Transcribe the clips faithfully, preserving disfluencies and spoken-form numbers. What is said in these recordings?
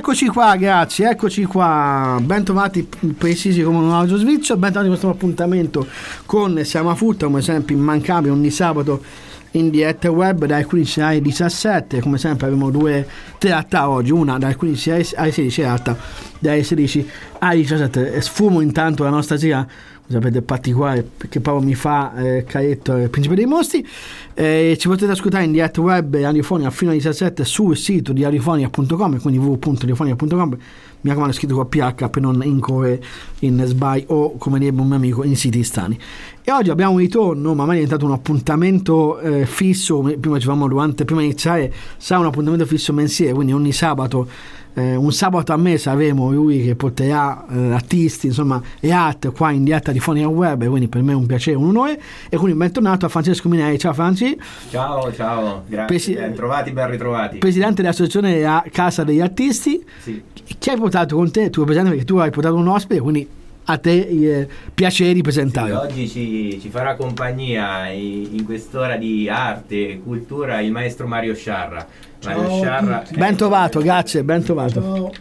Eccoci qua ragazzi, eccoci qua, bentrovati precisi come un altro svizzo, bentrovati in questo appuntamento con Siamo a Frutta, come sempre immancabile ogni sabato in diretta web dalle quindici alle diciassette. Come sempre abbiamo due realtà oggi, una dalle quindici alle sedici e l'altra dalle sedici alle diciassette. Sfumo intanto la nostra sigla, sapete, particolare, perché proprio mi fa eh, Caretto, il principe dei mostri. Eh, ci potete ascoltare in diretta web e radiofonica fino alle diciassette sul sito di radiofonica punto com, quindi w w w punto radiofonica punto com. Mi raccomando, scritto con P H per non incorrere in sbai o, come direbbe un mio amico, in siti strani. E oggi abbiamo un ritorno, ma ormai è diventato un appuntamento eh, fisso. Prima dicevamo durante, prima di iniziare, sarà un appuntamento fisso mensile, quindi ogni sabato, eh, un sabato a mese avremo lui che porterà eh, artisti, insomma, e arte qua in diretta di Fonica Web, quindi per me è un piacere, un onore. E quindi bentornato a Francesco Minelli. Ciao Franci. Ciao, ciao, grazie, Presi- ben trovati, ben ritrovati. Presidente dell'associazione della Casa degli Artisti. Sì. Chi hai portato con te? Tu, presente, perché tu hai portato un ospite, quindi a te eh, piacere di presentare. Sì, oggi ci, ci farà compagnia in, in quest'ora di arte e cultura il maestro Mario Sciarra. Mario Ciao, Sciarra è... Ben trovato, grazie, ben trovato. Ciao.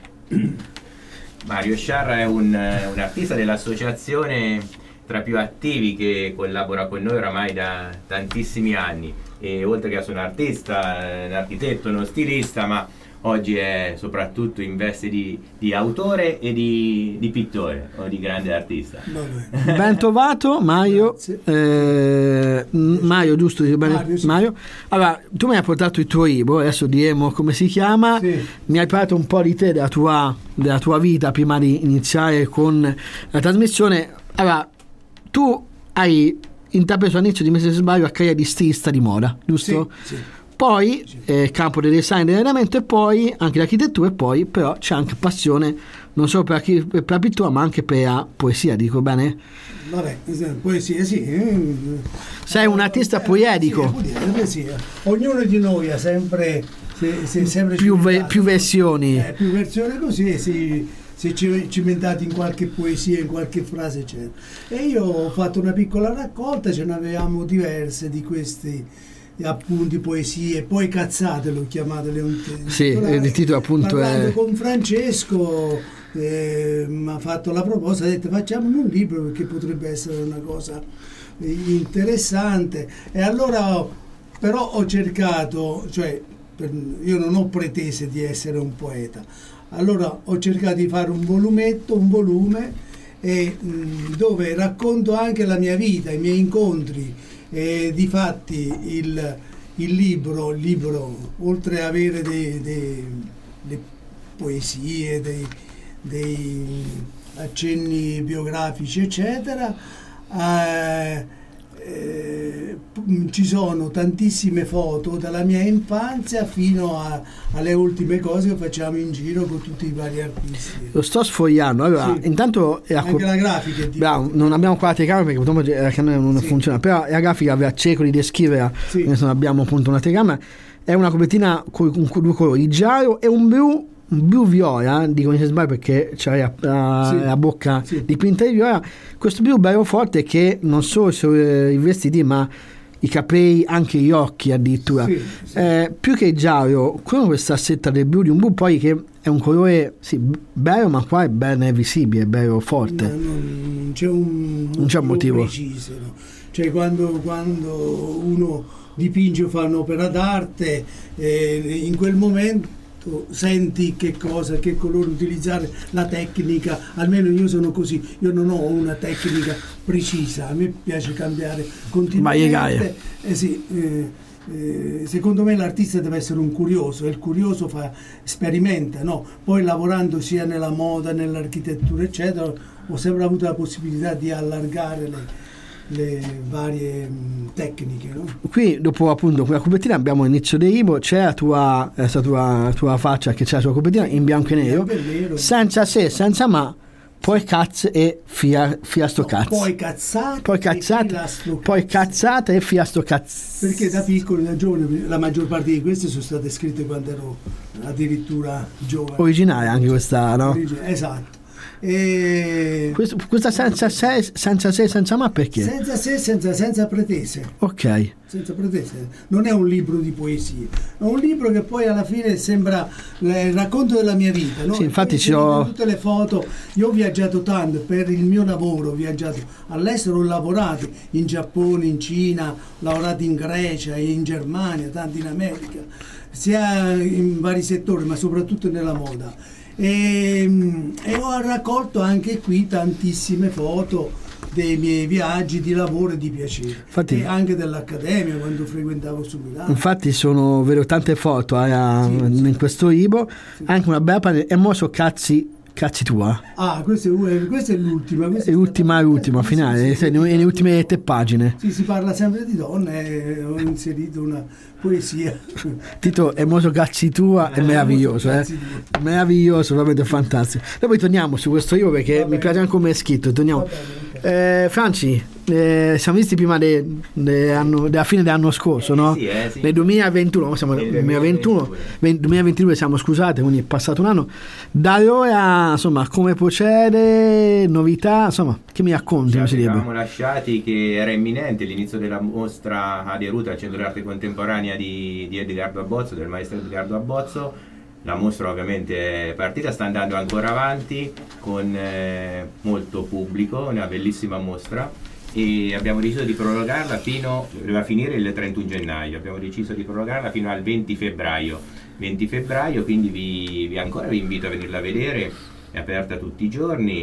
Mario Sciarra è un, un artista dell'associazione tra più attivi che collabora con noi oramai da tantissimi anni, e oltre che essere un artista, un architetto, uno stilista, ma oggi è soprattutto in veste di, di autore e di, di pittore o di grande artista. Ben trovato Mario. eh, Mario, giusto? Mario, sì. Mario. Allora, tu mi hai portato il tuo libro, adesso diremo come si chiama. Sì. Mi hai parlato un po' di te, della tua, della tua vita prima di iniziare con la trasmissione. Allora, tu hai intrapreso all'inizio di mese se sbaglio la carriera di stilista di moda, giusto? Sì, sì. Poi eh, campo del design e dell'allenamento, e poi anche l'architettura, e poi però c'è anche passione non solo per la, per la pittura ma anche per la poesia, dico bene? Vabbè, poesia sì. Sei un artista poetico. Sì, poesia. Ognuno di noi ha sempre, se, se, sempre più, ve, più versioni. Eh, più versioni così, si, si è cimentati in qualche poesia, in qualche frase eccetera. E io ho fatto una piccola raccolta, ce ne avevamo diverse di questi appunti, poesie, poi cazzate l'ho chiamate le sì, il titolo appunto è... con Francesco eh, mi ha fatto la proposta, ha detto facciamo un libro perché potrebbe essere una cosa interessante. E allora però ho cercato, cioè per, io non ho pretese di essere un poeta, allora ho cercato di fare un volumetto, un volume e, mh, dove racconto anche la mia vita, i miei incontri. E difatti il, il libro, il libro oltre ad avere dei, dei, le poesie, dei, dei accenni biografici eccetera, eh, eh, ci sono tantissime foto dalla mia infanzia fino a, alle ultime cose che facciamo in giro con tutti i vari artisti. Lo sto sfogliando, allora sì. Intanto è anche co- la grafica è bravo, non abbiamo qua la telecamera perché purtroppo la camera non sì. funziona, però la grafica aveva cerco di descriverla, sì. Non abbiamo appunto una telecamera. È una copertina con, con due colori, giallo e un blu, un blu viola, dico se sbaglio perché c'è la, la, sì. la bocca sì. dipinta di viola. Questo blu bello forte che non solo sono i vestiti ma i capelli, anche gli occhi addirittura, sì, sì. Eh, più che giallo, con questa setta del blu, di un blu poi che è un colore sì, bello, ma qua è ben visibile, è bello forte. No, non c'è un, non c'è un motivo preciso, no? Cioè quando, quando uno dipinge o fa un'opera d'arte, eh, in quel momento senti che cosa, che colore utilizzare, la tecnica, almeno io sono così, io non ho una tecnica precisa, a me piace cambiare continuamente. Eh sì, eh, eh, secondo me l'artista deve essere un curioso, e il curioso fa, sperimenta, no? Poi lavorando sia nella moda, nell'architettura eccetera, ho sempre avuto la possibilità di allargare le le varie mh, tecniche, no? Qui dopo appunto quella copertina abbiamo l'inizio del libro, c'è la tua, la tua, tua faccia che c'è la tua copertina in bianco e nero, nero. senza se, senza ma, poi cazzo e fia, fia sto cazzo, no, poi cazzate, poi cazzate, e poi cazzate e fia sto cazzo, perché da piccolo, da giovane, la maggior parte di queste sono state scritte quando ero addirittura giovane, originale anche questa, no? Origine, esatto. E Questo, questa senza se, senza se, senza ma perché? senza se, senza, senza pretese. Ok. Senza pretese. Non è un libro di poesie, è un libro che poi alla fine sembra il racconto della mia vita, no? Sì, infatti ci ci ho... tutte le foto. Io ho viaggiato tanto per il mio lavoro, ho viaggiato all'estero, ho lavorato in Giappone, in Cina, ho lavorato in Grecia, in Germania, tanto in America, sia in vari settori, ma soprattutto nella moda. E, e ho raccolto anche qui tantissime foto dei miei viaggi di lavoro e di piacere. Infatti, e anche dell'accademia quando frequentavo su Milano. Infatti sono vedo tante foto eh, Sì, in sì. questo libro, Sì. anche una bella pagina, e mo so cazzi cazzi tua. Ah, questa è, questa è l'ultima. Questa È l'ultima, stata- l'ultima, eh, sì, finale, sì, sì, le, sì. le ultime tre pagine. Sì, si parla sempre di donne e ho inserito una poesia. Tito è molto cazzi tua, è meraviglioso, eh? Cazzi tua. Meraviglioso, veramente fantastico. E poi torniamo su questo libro perché Va mi bene. piace anche come è scritto. Torniamo. Va bene, ok. Eh, Franci, eh, siamo visti prima de- de anno- della fine dell'anno scorso, no? Sì, eh, sì. Nel duemilaventuno, siamo nel Nel duemilaventuno, duemilaventidue. duemilaventidue siamo scusate, quindi è passato un anno. Da allora, insomma, come procede, novità, insomma, che mi racconti? Ci come si direbbe? eravamo lasciati che era imminente l'inizio della mostra Aderuta al Centro d'Arte Contemporanea di, di Edgardo Abbozzo, del maestro Edgardo Abbozzo. La mostra ovviamente è partita, sta andando ancora avanti con eh, molto pubblico, una bellissima mostra, e abbiamo deciso di prorogarla fino, doveva finire il trentuno gennaio, abbiamo deciso di prorogarla fino al venti febbraio, venti febbraio, quindi vi, vi ancora vi invito a venirla a vedere. È aperta tutti i giorni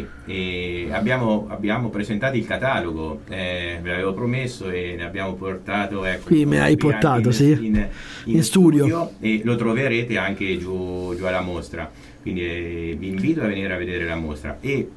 e abbiamo, abbiamo presentato il catalogo, eh, ve l'avevo promesso e ne abbiamo portato, ecco, Qui me l'hai qui anche portato, in, sì. in, in, In studio. e lo troverete anche giù, giù alla mostra, quindi eh, vi invito a venire a vedere la mostra. E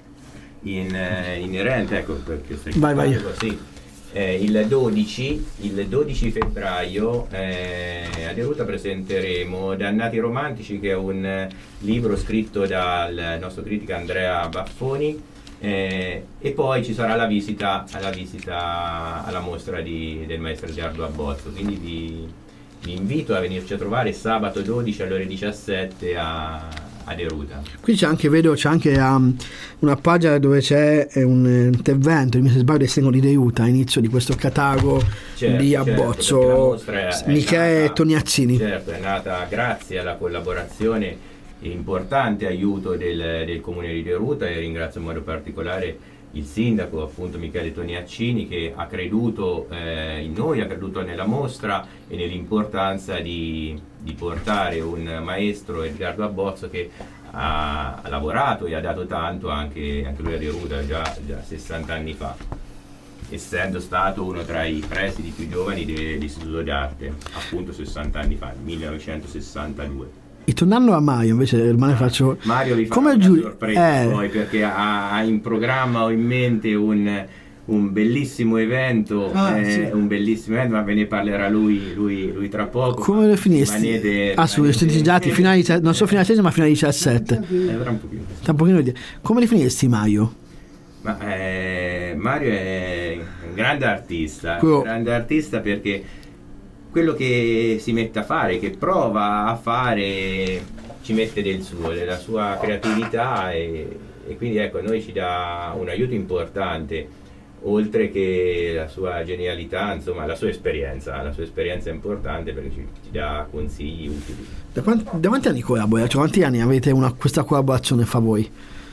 in, eh, inerente, ecco perché stai Vai, vai. così, eh, il dodici il dodici febbraio eh, a Deruta presenteremo Dannati Romantici, che è un eh, libro scritto dal nostro critico Andrea Baffoni, eh, e poi ci sarà la visita alla visita alla mostra di, del maestro Edgardo Abbozzo, quindi vi, vi invito a venirci a trovare sabato dodici alle ore diciassette a a Deruta. Qui c'è anche, vedo, c'è anche um, una pagina dove c'è eh, un eh, intervento, mi sbaglio, del Sindaco di Deruta, a inizio di questo catalogo Certo, di certo, perché la Abbozzo, mostra è- è Michele nata- Tognazzini. Certo, è nata grazie alla collaborazione e importante aiuto del, del Comune di Deruta, e ringrazio in modo particolare il sindaco, appunto Michele Tognazzini, che ha creduto eh, in noi, ha creduto nella mostra e nell'importanza di, di portare un maestro, Edgardo Abbozzo, che ha, ha lavorato e ha dato tanto anche, anche lui a Deruta già, già sessanta anni fa, essendo stato uno tra i presidi più giovani dell'Istituto d'Arte, appunto sessanta anni fa, millenovecentosessantadue. E tornando a Mario, invece, rimane faccio... Mario vi fa Come una giu- sorpresa eh. poi, perché ha, ha in programma o in mente un, un bellissimo evento, Ah, eh, sì. un bellissimo evento, ma ve ne parlerà lui, lui, lui tra poco. Come lo finesti? Rimanete- Ah, su, siete rimanete- già finali, non so fino alla sesta, ma fino alle diciassette. Eh, tra un pochino. Tra un pochino di- Come li finesti, Mario? Ma eh, Mario è un grande artista, Quello- un grande artista perché quello che si mette a fare, che prova a fare, ci mette del suo, della sua creatività, e, e quindi ecco, a noi ci dà un aiuto importante, oltre che la sua genialità, insomma la sua esperienza, la sua esperienza è importante perché ci, ci dà consigli utili. Da quanti, da quanti anni collabora? Cioè, quanti anni avete una, questa collaborazione fra voi?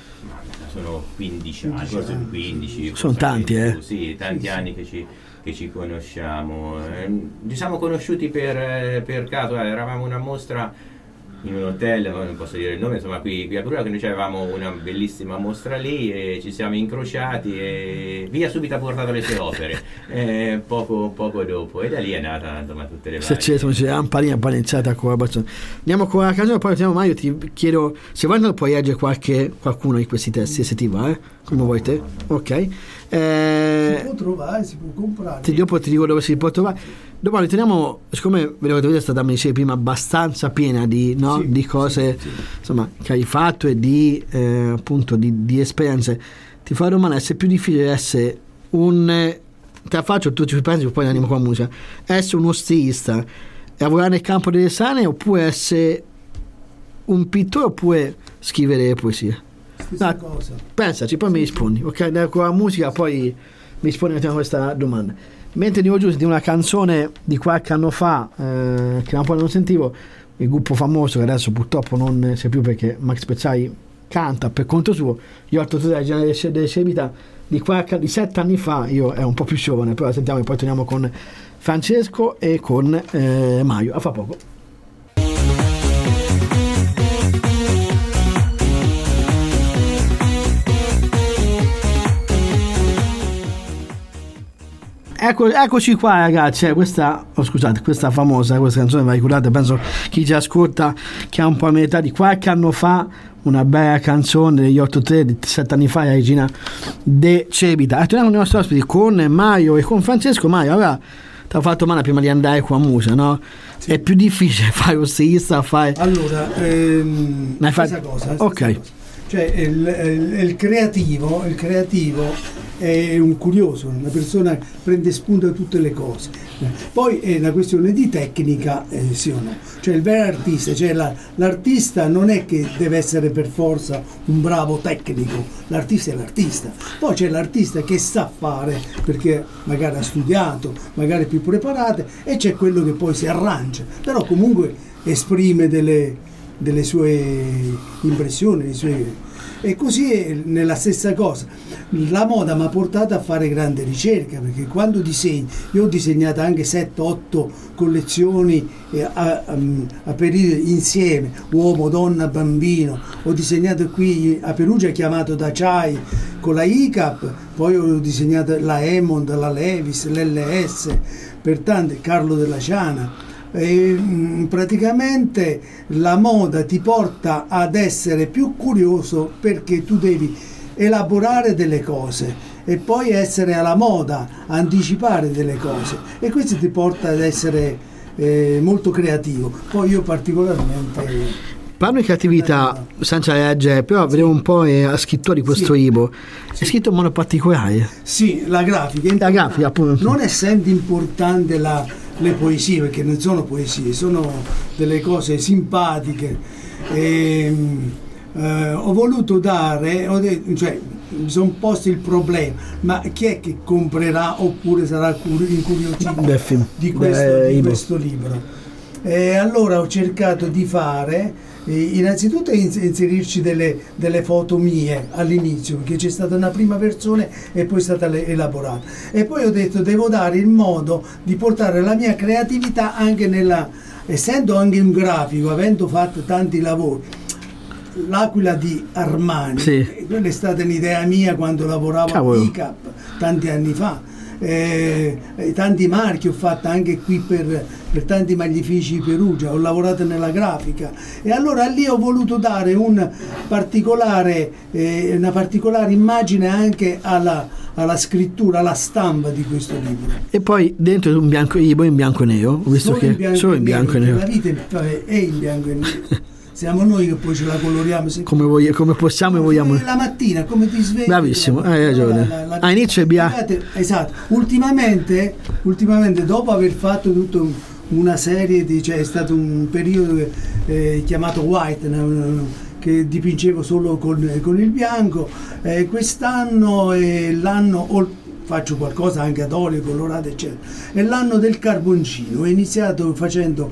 Sono quindici anni, forse quindici. Sono forse tanti, anche eh. più, Sì, tanti Sì, sì. anni che ci, che ci conosciamo. Eh, Ci siamo conosciuti per, eh, per caso, eh, eravamo una mostra in un hotel, ma non posso dire il nome, insomma qui, qui a Bruna, che noi avevamo una bellissima mostra lì e ci siamo incrociati e via subito ha portato le sue opere, eh, poco, poco dopo, e da lì è nata insomma tutte le Se varie. c'è, c'è lampadina, poi iniziata la collaborazione. Andiamo con la canzone, poi torniamo. Mario, ti chiedo se vuoi puoi leggere qualche, qualcuno di questi testi, se ti va, eh? Come vuoi te. Ok. Eh, Si può trovare, si può comprare. ti- dopo ti dico dove si può trovare. Dopo ritorniamo, siccome vedo che la tua vita è stata, mi dicevi prima, abbastanza piena di, no? Sì, di cose sì, sì. insomma che hai fatto e di eh, appunto di, di esperienze, ti fa la domanda se è più difficile essere un eh, te la faccio, tu ci pensi, poi andiamo con la musica, essere uno stilista e lavorare nel campo delle sane, oppure essere un pittore, oppure scrivere poesie. questa no, cosa. Pensaci, poi mi rispondi, ok? Con la musica poi mi rispondi a questa domanda. Mentre dico giù di una canzone di qualche anno fa, eh, che un po' non sentivo, il gruppo famoso che adesso purtroppo non c'è più perché Max Pezzali canta per conto suo, gli otto della celebrità di, qualche, di sette anni fa, io ero un po' più giovane, però la sentiamo e poi torniamo con Francesco e con eh, Mario. A fra poco. Ecco, eccoci qua ragazzi, eh, questa, oh, scusate, questa famosa, questa canzone va ricordata, penso chi ci ascolta che ha un po' la metà di qualche anno fa, una bella canzone degli otto tre di sette anni fa, la regina De Cebita. E torniamo ai nostri ospiti con Mario e con Francesco. Mario, allora ti ho fatto male prima di andare qua a Musa, no? Sì. È più difficile fare lo stilista, fare... Allora, ehm, stessa fai... cosa, stessa ok. Cosa. Cioè il, il, il creativo, il creativo è un curioso, una persona che prende spunto da tutte le cose. Poi è una questione di tecnica, eh, sì o no. Cioè il vero artista, cioè la, l'artista non è che deve essere per forza un bravo tecnico, l'artista è l'artista. Poi c'è l'artista che sa fare, perché magari ha studiato, magari è più preparato, e c'è quello che poi si arrangia, però comunque esprime delle... delle sue impressioni, dei suoi... e così è nella stessa cosa. La moda mi ha portato a fare grande ricerca, perché quando disegni, io ho disegnato anche sette otto collezioni a, a, a periodi insieme, uomo, donna, bambino. Ho disegnato qui a Perugia, chiamato da Chai con la I C A P, poi ho disegnato la Emond, la Levis, l'L S, per tanti, Carlo della Ciana. E, mh, praticamente la moda ti porta ad essere più curioso, perché tu devi elaborare delle cose e poi essere alla moda, anticipare delle cose, e questo ti porta ad essere eh, molto creativo. Poi io particolarmente parlo di creatività senza leggere, però vedevo un po' la scrittura di questo sì. libro. Sì. È scritto in modo particolare. Sì, la grafica, la grafica appunto. Non essendo importante la, le poesie, perché non sono poesie, sono delle cose simpatiche. E, eh, ho voluto dare, ho detto, cioè mi sono posto il problema, ma chi è che comprerà oppure sarà incuriosito di, questo, di questo libro? E allora ho cercato di fare innanzitutto inserirci delle, delle foto mie all'inizio, perché c'è stata una prima versione e poi è stata elaborata, e poi ho detto devo dare il modo di portare la mia creatività anche nella, essendo anche un grafico, avendo fatto tanti lavori. L'Aquila di Armani, sì. Quella è stata un'idea mia quando lavoravo Cavolo. a I C A P tanti anni fa. Eh, tanti marchi ho fatto anche qui per, per tanti maglifici di Perugia, ho lavorato nella grafica, e allora lì ho voluto dare un particolare, eh, una particolare immagine anche alla, alla scrittura, alla stampa di questo libro. E poi dentro un bianco, libro in bianco e nero, ho visto solo che in bianco solo in bianco e nero. La vita è in bianco e nero. Siamo noi che poi ce la coloriamo come, voglia, come possiamo e vogliamo. La mattina, come ti svegli. Bravissimo, hai ragione. La, la, la, inizio è bianco. Esatto. Ultimamente, ultimamente, dopo aver fatto tutta una serie di, cioè è stato un periodo eh, chiamato white, no, che dipingevo solo con, con il bianco. Eh, quest'anno è l'anno. Faccio qualcosa anche ad olio colorato, eccetera. È l'anno del carboncino. Ho iniziato facendo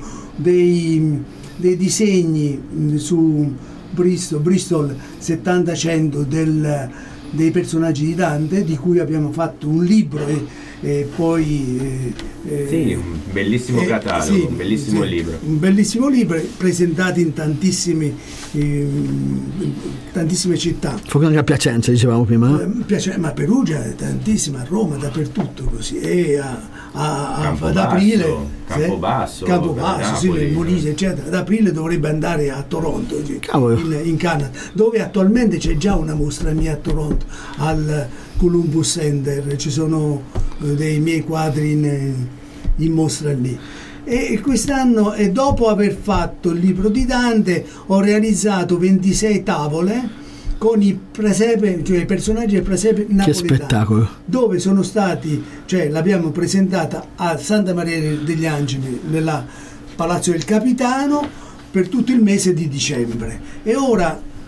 dei. dei disegni su Bristol, Bristol settanta cento del, dei personaggi di Dante, di cui abbiamo fatto un libro e, e poi eh, sì, un bellissimo eh, catalogo, sì, un bellissimo sì, libro un bellissimo libro presentato in tantissimi eh, tantissime città. Fu anche a Piacenza, dicevamo prima. Eh, ma Perugia è tantissima, a Roma, dappertutto così, e a A, a, Campobasso, ad aprile Campobasso, Campobasso sì, nel Molise, eccetera. Ad aprile dovrebbe andare a Toronto, in, in Canada, dove attualmente c'è già una mostra mia a Toronto, al Columbus Center. Ci sono eh, dei miei quadri in, in mostra lì. E quest'anno, e dopo aver fatto il libro di Dante, ho realizzato ventisei tavole con i presepe, cioè i personaggi del presepe napoletano. Che spettacolo! Dove sono stati, cioè l'abbiamo presentata a Santa Maria degli Angeli, nella Palazzo del Capitano, per tutto il mese di dicembre. E ora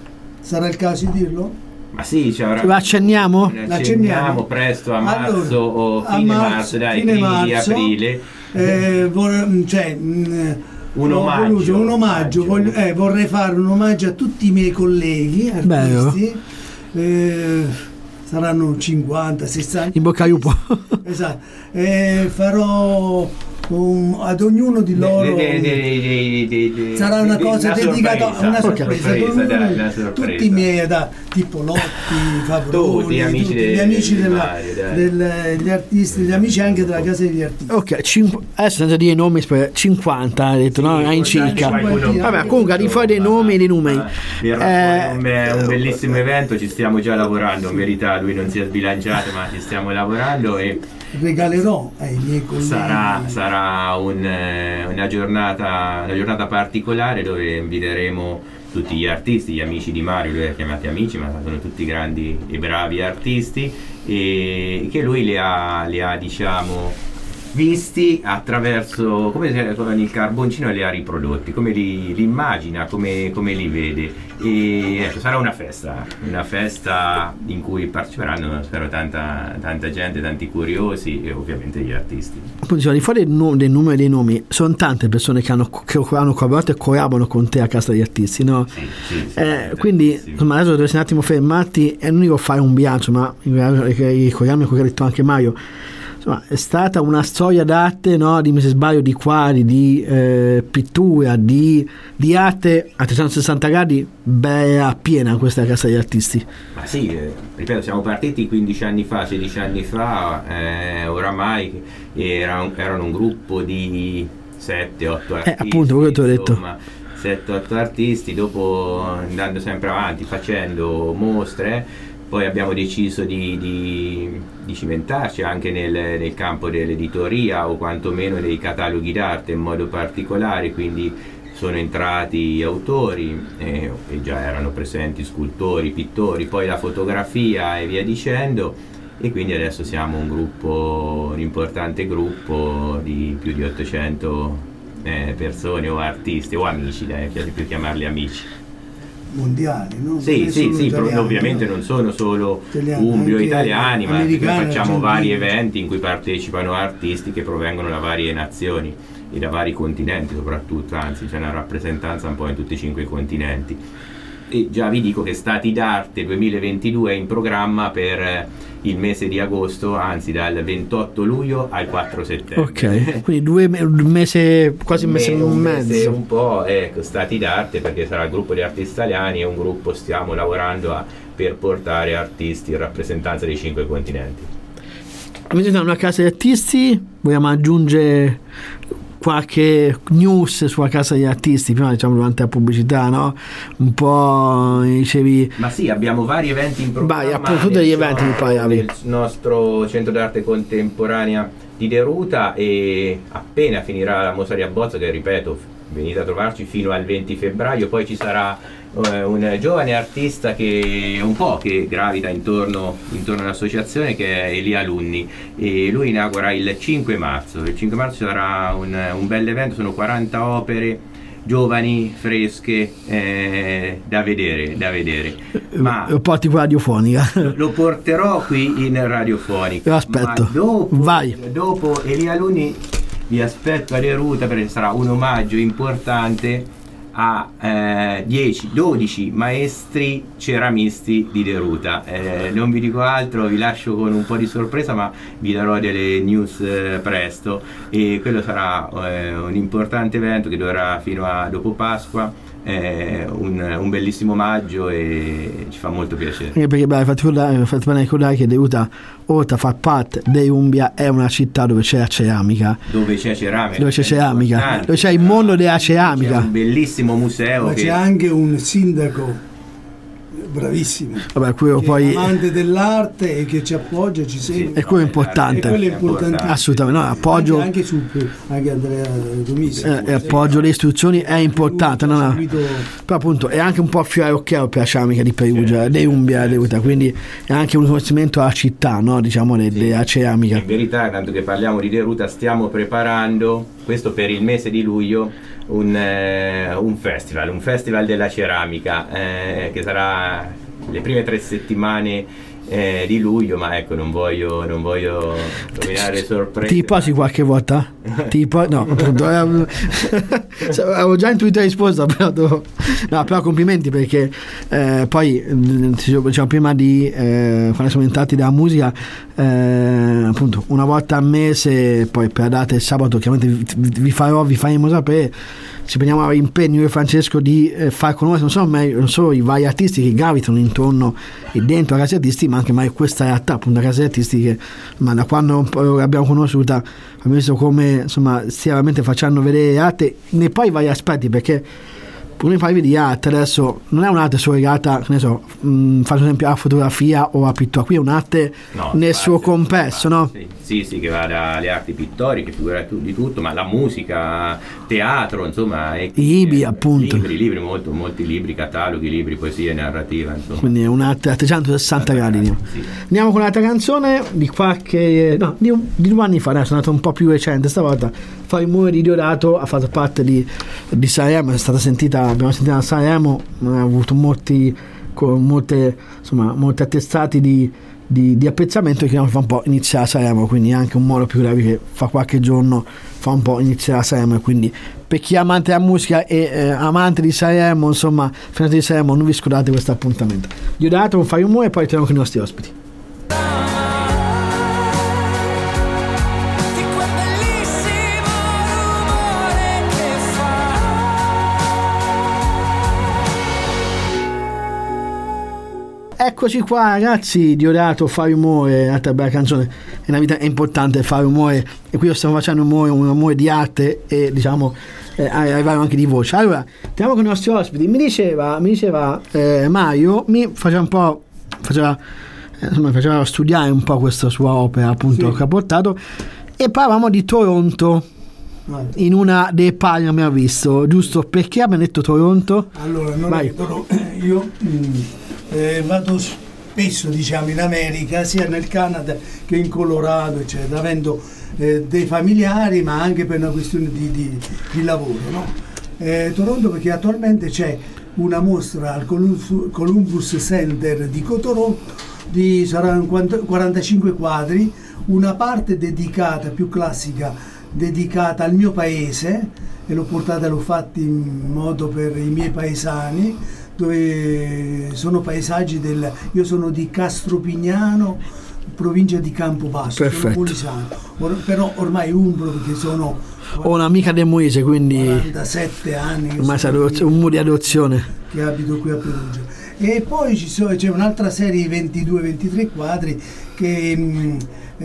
Sarà il caso di dirlo? Ma sì, ci avrà. Lo accenniamo? Accenniamo presto a marzo allora, o fine marzo, marzo, dai, fine marzo, di aprile. Eh, vor, cioè, mh, un omaggio, voluto, un omaggio voglio, eh, vorrei fare un omaggio a tutti i miei colleghi artisti. Eh, saranno cinquanta, sessanta. In bocca al lupo. Esatto. Eh, farò Um, ad ognuno di loro de, de, de, de, de, sarà una cosa una dedicata a una sorpresa, sorpresa, dai, una sorpresa. Tutti i miei da, tipo Lotti, Fabroni, tutti, amici tutti, de, gli amici della, Mario, del, gli artisti, gli amici anche della casa degli artisti. Ok, cinqu- adesso senza dire i nomi, cinquanta hai detto, sì, no? In circa. Vabbè, comunque di fuori dei nomi e dei numeri. Eh, è un bellissimo evento, ci stiamo già lavorando, in verità lui non si è sbilanciato, ma ci stiamo lavorando e regalerò ai miei colleghi. Sarà, sarà un, una, giornata, una giornata particolare dove inviteremo tutti gli artisti, gli amici di Mario, lui li ha chiamati amici, ma sono tutti grandi e bravi artisti, e che lui li ha, li ha diciamo visti attraverso, come con il carboncino li ha riprodotti, come li, li immagina, come, come li vede. E ecco, sarà una festa, una festa in cui parteciperanno, spero, tanta, tanta gente, tanti curiosi e ovviamente gli artisti. Appunto, di fuori dei numeri dei nomi, sono tante persone che hanno, che hanno collaborato e collaborano con te a Casa degli Artisti, no? Sì, sì, sì, eh, quindi insomma, adesso dovresti un attimo fermarti e non dico fare un bilancio, ma ricordiamo quello che ha detto anche Mario. Insomma, è stata una storia d'arte, no? Dimmi se sbaglio, di quadri, di eh, pittura, di, di arte a trecentosessanta gradi, bella piena questa Casa degli Artisti. Ma sì, eh, ripeto, siamo partiti quindici anni fa, sedici anni fa, eh, oramai era un, erano un gruppo di sette otto artisti. Eh, appunto, quello che ti ho detto. sette otto artisti, dopo andando sempre avanti, facendo mostre. Poi abbiamo deciso di, di, di cimentarci anche nel, nel campo dell'editoria o quantomeno dei cataloghi d'arte in modo particolare, quindi sono entrati autori eh, e già erano presenti scultori, pittori, poi la fotografia e via dicendo, e quindi adesso siamo un gruppo, un importante gruppo di più di ottocento eh, persone o artisti o amici, dai, mi piace più chiamarli amici. Mondiali, no? Sì, sì, sì, italiani, ovviamente no? Non sono solo umbrio italiani, ma facciamo vari eventi in cui partecipano artisti che provengono da varie nazioni e da vari continenti soprattutto, anzi c'è una rappresentanza un po' in tutti i cinque continenti. E già vi dico che Stati d'Arte duemilaventidue è in programma per il mese di agosto, anzi dal ventotto luglio al quattro settembre. Ok, quindi due un mese, quasi un mese e un mezzo. Mese un po', ecco, Stati d'Arte, perché sarà il gruppo di artisti italiani e un gruppo stiamo lavorando a, per portare artisti in rappresentanza dei cinque continenti. Invece una Casa di Artisti, vogliamo aggiungere qualche news sulla Casa degli Artisti, prima diciamo durante la pubblicità, no? Un po' dicevi. Ma sì, abbiamo vari eventi in programma. Vai, appunto, degli eventi mi parlavi. Il nostro centro d'arte contemporanea di Deruta, e appena finirà la mostra di abbozzo, che ripeto, venite a trovarci fino al venti febbraio, poi ci sarà un giovane artista che un po' che gravita intorno, intorno all'associazione, che è Elia Lunni, e lui inaugura il cinque marzo. Il cinque marzo sarà un, un bel evento, sono quaranta opere giovani, fresche, eh, da vedere, da vedere. Ma lo porti qua radiofonica. Lo porterò qui in radiofonica. Lo aspetto. Ma dopo, vai. Dopo Elia Lunni vi aspetto a Deruta, perché sarà un omaggio importante a eh, dieci dodici maestri ceramisti di Deruta. Eh, non vi dico altro, vi lascio con un po' di sorpresa, ma vi darò delle news eh, presto, e quello sarà eh, un importante evento che durerà fino a dopo Pasqua. È un, un bellissimo omaggio e ci fa molto piacere. Anche perché beh, fatti ricordare, fatti bene ricordare che Deruta, oltre a far parte di Umbria, è una città dove c'è la ceramica. Dove c'è ceramica. Dove c'è ceramica. Dove c'è il mondo della ceramica. C'è un bellissimo museo. Ma che... c'è anche un sindaco bravissimi. Vabbè, quello che poi è amante dell'arte e che ci appoggia, ci segue. E quello è importante. E quello è importante. Assolutamente, no, appoggio anche, anche, su, anche Andrea Domisi. Eh, appoggio le istruzioni è importante, no, no. Però appunto è anche un po' fiore occhiaio per la ceramica di Perugia, di Umbria, di Utah, quindi è anche un riconoscimento alla città, no, diciamo, della ceramica. In verità, tanto che parliamo di De Ruta, stiamo preparando questo per il mese di luglio un, eh, un festival, un festival della ceramica eh, che sarà le prime tre settimane Eh, di luglio, ma ecco, non voglio non voglio rovinare sorprese. Ti posi qualche volta? Tipo, no, appunto, eh, avevo già intuito la risposta, però, devo, no, però complimenti perché eh, poi diciamo, prima di eh, quando siamo entrati dalla musica, eh, appunto una volta al mese, poi per la data il sabato chiaramente vi, vi farò, vi faremo sapere. Ci prendiamo l'impegno io e Francesco di eh, far conoscere non solo, me, non solo i vari artisti che gravitano intorno e dentro a Case Artisti, ma anche mai questa realtà, appunto, Case Artistiche, ma da quando l'abbiamo conosciuta abbiamo visto come insomma stia veramente facendo vedere arte nei poi vari aspetti, perché come farvi di arte adesso non è un'arte solo legata, che ne so, mh, faccio esempio alla fotografia o a pittura, qui è un'arte no, nel parte, suo complesso, no? Sì, sì, sì, che va dalle arti pittoriche, figura di tutto, ma la musica, teatro, insomma, e, i libri, eh, appunto, libri, libri, molto, molti libri, cataloghi, libri, poesie, narrativa, insomma. Quindi è un'arte a trecentosessanta gradi. Andiamo. Sì. Andiamo con un'altra canzone di qualche no, di, di due anni fa, adesso è andata un po' più recente stavolta. Fa il Muro di Diodato, ha fatto parte di, di Sanremo, è stata sentita, abbiamo sentito a Sanremo, ha avuto molti con molte insomma molti attestati di, di, di apprezzamento, che fa un po' iniziare a Sanremo, quindi anche un modo più grave che fa qualche giorno fa un po' iniziare a Sanremo, e quindi per chi è amante della musica e eh, amante di Sanremo, insomma finito di Sanremo, non vi scordate questo appuntamento. Diodato con Fai un Muro e poi torniamo con i nostri ospiti. Eccoci qua ragazzi, Diodato, Fai Rumore, altra bella canzone. Nella vita è importante fare rumore, e qui lo stiamo facendo un rumore, un rumore di arte e diciamo eh, arrivare anche di voce. Allora, andiamo con i nostri ospiti. Mi diceva, mi diceva eh, Mario, mi faceva un po', faceva, eh, insomma, faceva studiare un po' questa sua opera, appunto, sì, che ha portato, e parlavamo di Toronto. Vai. In una delle pagine abbiamo visto, giusto? Perché abbiamo detto Toronto? Allora, non è, io mh, eh, vado spesso, diciamo, in America, sia nel Canada che in Colorado, eccetera, avendo eh, dei familiari, ma anche per una questione di, di, di lavoro, no? Eh, Toronto, perché attualmente c'è una mostra al Columbus Center di Toronto, di saranno quarantacinque quadri, una parte dedicata, più classica, dedicata al mio paese, e l'ho portata, l'ho fatta in modo per i miei paesani, dove sono paesaggi del, io sono di Castropignano, provincia di Campobasso. Perfetto. Sono Or, però ormai umbro, perché sono ho un'amica del Moise, quindi quarantasette anni, ormai sarà un muro di adozione, che abito qui a Perugia. E poi ci sono, c'è un'altra serie di ventidue ventitré quadri che mh,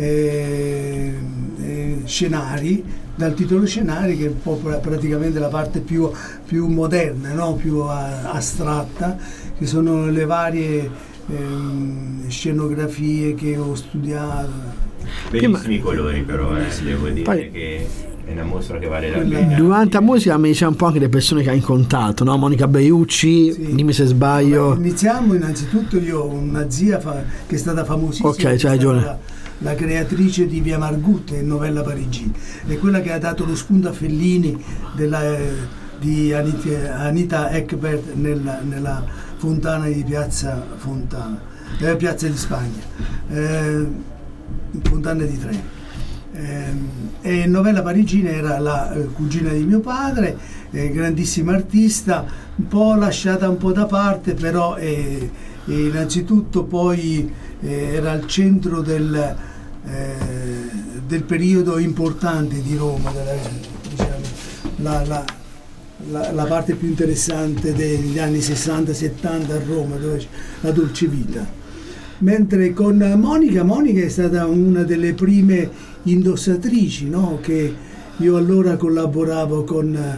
eh, eh, scenari, dal titolo Scenari, che è un po' praticamente la parte più, più moderna, no? Più a, astratta, che sono le varie ehm, scenografie che ho studiato. Bellissimi colori, però eh, devo dire poi, che è una mostra che vale la pena. Durante la musica mi diceva un po' anche le persone che hai incontrato, no? Monica Bellucci, sì, dimmi se sbaglio. Vabbè, iniziamo innanzitutto, io ho una zia fa, che è stata famosissima, ok, c'hai ragione, la, la creatrice di Via Margutta e Novella Parigina, è quella che ha dato lo spunto a Fellini della, di Anita, Anita Ekberg nella, nella fontana di Piazza Fontana, eh, Piazza di Spagna, eh, fontana di Trento. Eh, e Novella Parigina era la eh, cugina di mio padre, eh, grandissima artista, un po' lasciata un po' da parte, però eh, eh, innanzitutto poi eh, era al centro del, eh, del periodo importante di Roma, della, diciamo, la, la, la, la parte più interessante degli anni sessanta settanta a Roma, dove c'è la dolce vita. Mentre con Monica, Monica è stata una delle prime indossatrici, no? Che io allora collaboravo con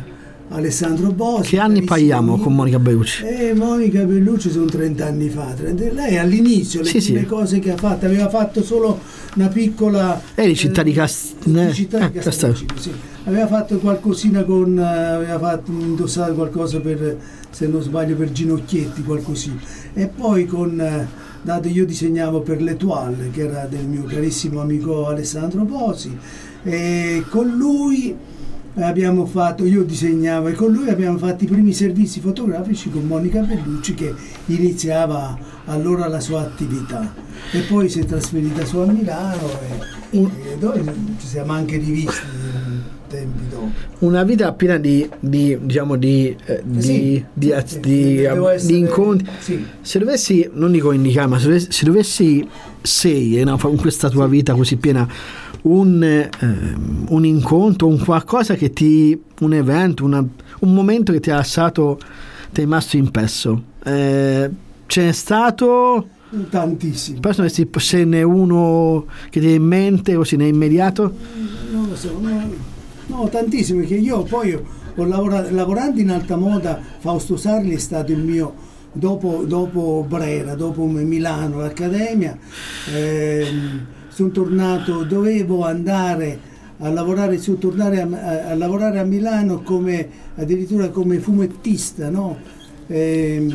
Alessandro Bosi. Che anni parliamo con Monica Bellucci? Eh, Monica Bellucci sono trenta anni fa. Lei all'inizio, le sì, prime sì. cose che ha fatto, aveva fatto solo una piccola... È di Città di Castello. Eh, città di Castello, sì. Aveva fatto qualcosina con... aveva fatto indossato qualcosa per, se non sbaglio, per Ginocchietti, qualcosina. E poi con... dato io disegnavo per l'Etoile, che era del mio carissimo amico Alessandro Bosi, e con lui abbiamo fatto, io disegnavo e con lui abbiamo fatto i primi servizi fotografici con Monica Bellucci, che iniziava allora la sua attività, e poi si è trasferita su a Milano e, Un... e dove ci siamo anche rivisti tempi dopo. Una vita piena di, di diciamo di, eh, di, sì, di, sì, di, sì, di, di incontri. Sì. Se dovessi, non dico indicare, ma se dovessi, se dovessi sei, no, in questa tua vita così piena, un, eh, un incontro, un qualcosa che ti, un evento, una, un momento che ti ha lasciato, ti è rimasto impresso, eh, ce n'è stato? Tantissimi. Poi se ne è uno che ti è in mente così nell'immediato? Non lo so, no, no, tantissimi, che io poi ho lavorato, lavorando in alta moda. Fausto Sarli è stato il mio, dopo, dopo Brera, dopo Milano, l'Accademia, ehm, sono tornato, dovevo andare a lavorare, sono tornare a, a, a lavorare a Milano come, addirittura come fumettista, no? Ehm,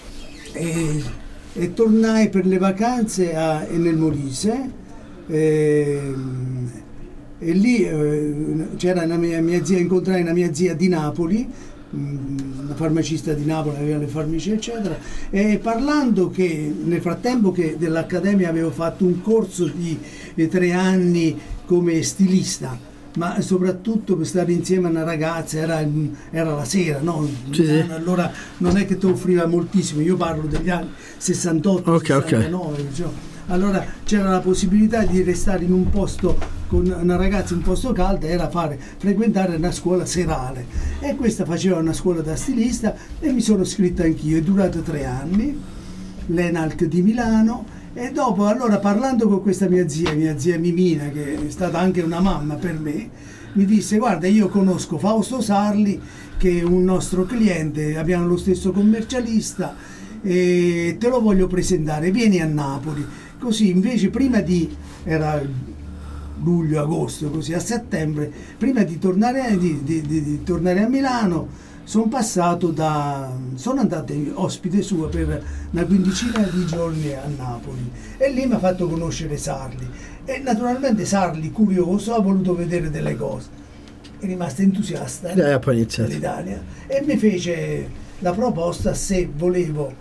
e, e tornai per le vacanze a, nel Molise, ehm, e lì eh, c'era una mia, mia zia, incontrai una mia zia di Napoli, una farmacista di Napoli, aveva le farmacie eccetera, e parlando che nel frattempo che dell'Accademia avevo fatto un corso di, di tre anni come stilista, ma soprattutto per stare insieme a una ragazza, era, era la sera, no? Sì, sì. Allora non è che ti offriva moltissimo, io parlo degli anni sessantotto, okay, sessantanove, okay. Cioè, allora c'era la possibilità di restare in un posto con una ragazza in un posto caldo, era fare, frequentare una scuola serale, e questa faceva una scuola da stilista e mi sono iscritto anch'io, è durato tre anni, l'Enalc di Milano. E dopo, allora, parlando con questa mia zia, mia zia Mimina, che è stata anche una mamma per me, mi disse: guarda, io conosco Fausto Sarli, che è un nostro cliente, abbiamo lo stesso commercialista, e te lo voglio presentare, vieni a Napoli. Così invece prima di, era luglio, agosto, così a settembre, prima di tornare, di, di, di, di tornare a Milano, sono passato da, sono andato ospite sua per una quindicina di giorni a Napoli, e lì mi ha fatto conoscere Sarli, e naturalmente Sarli, curioso, ha voluto vedere delle cose, è rimasto entusiasta dell'Italia e mi fece la proposta se volevo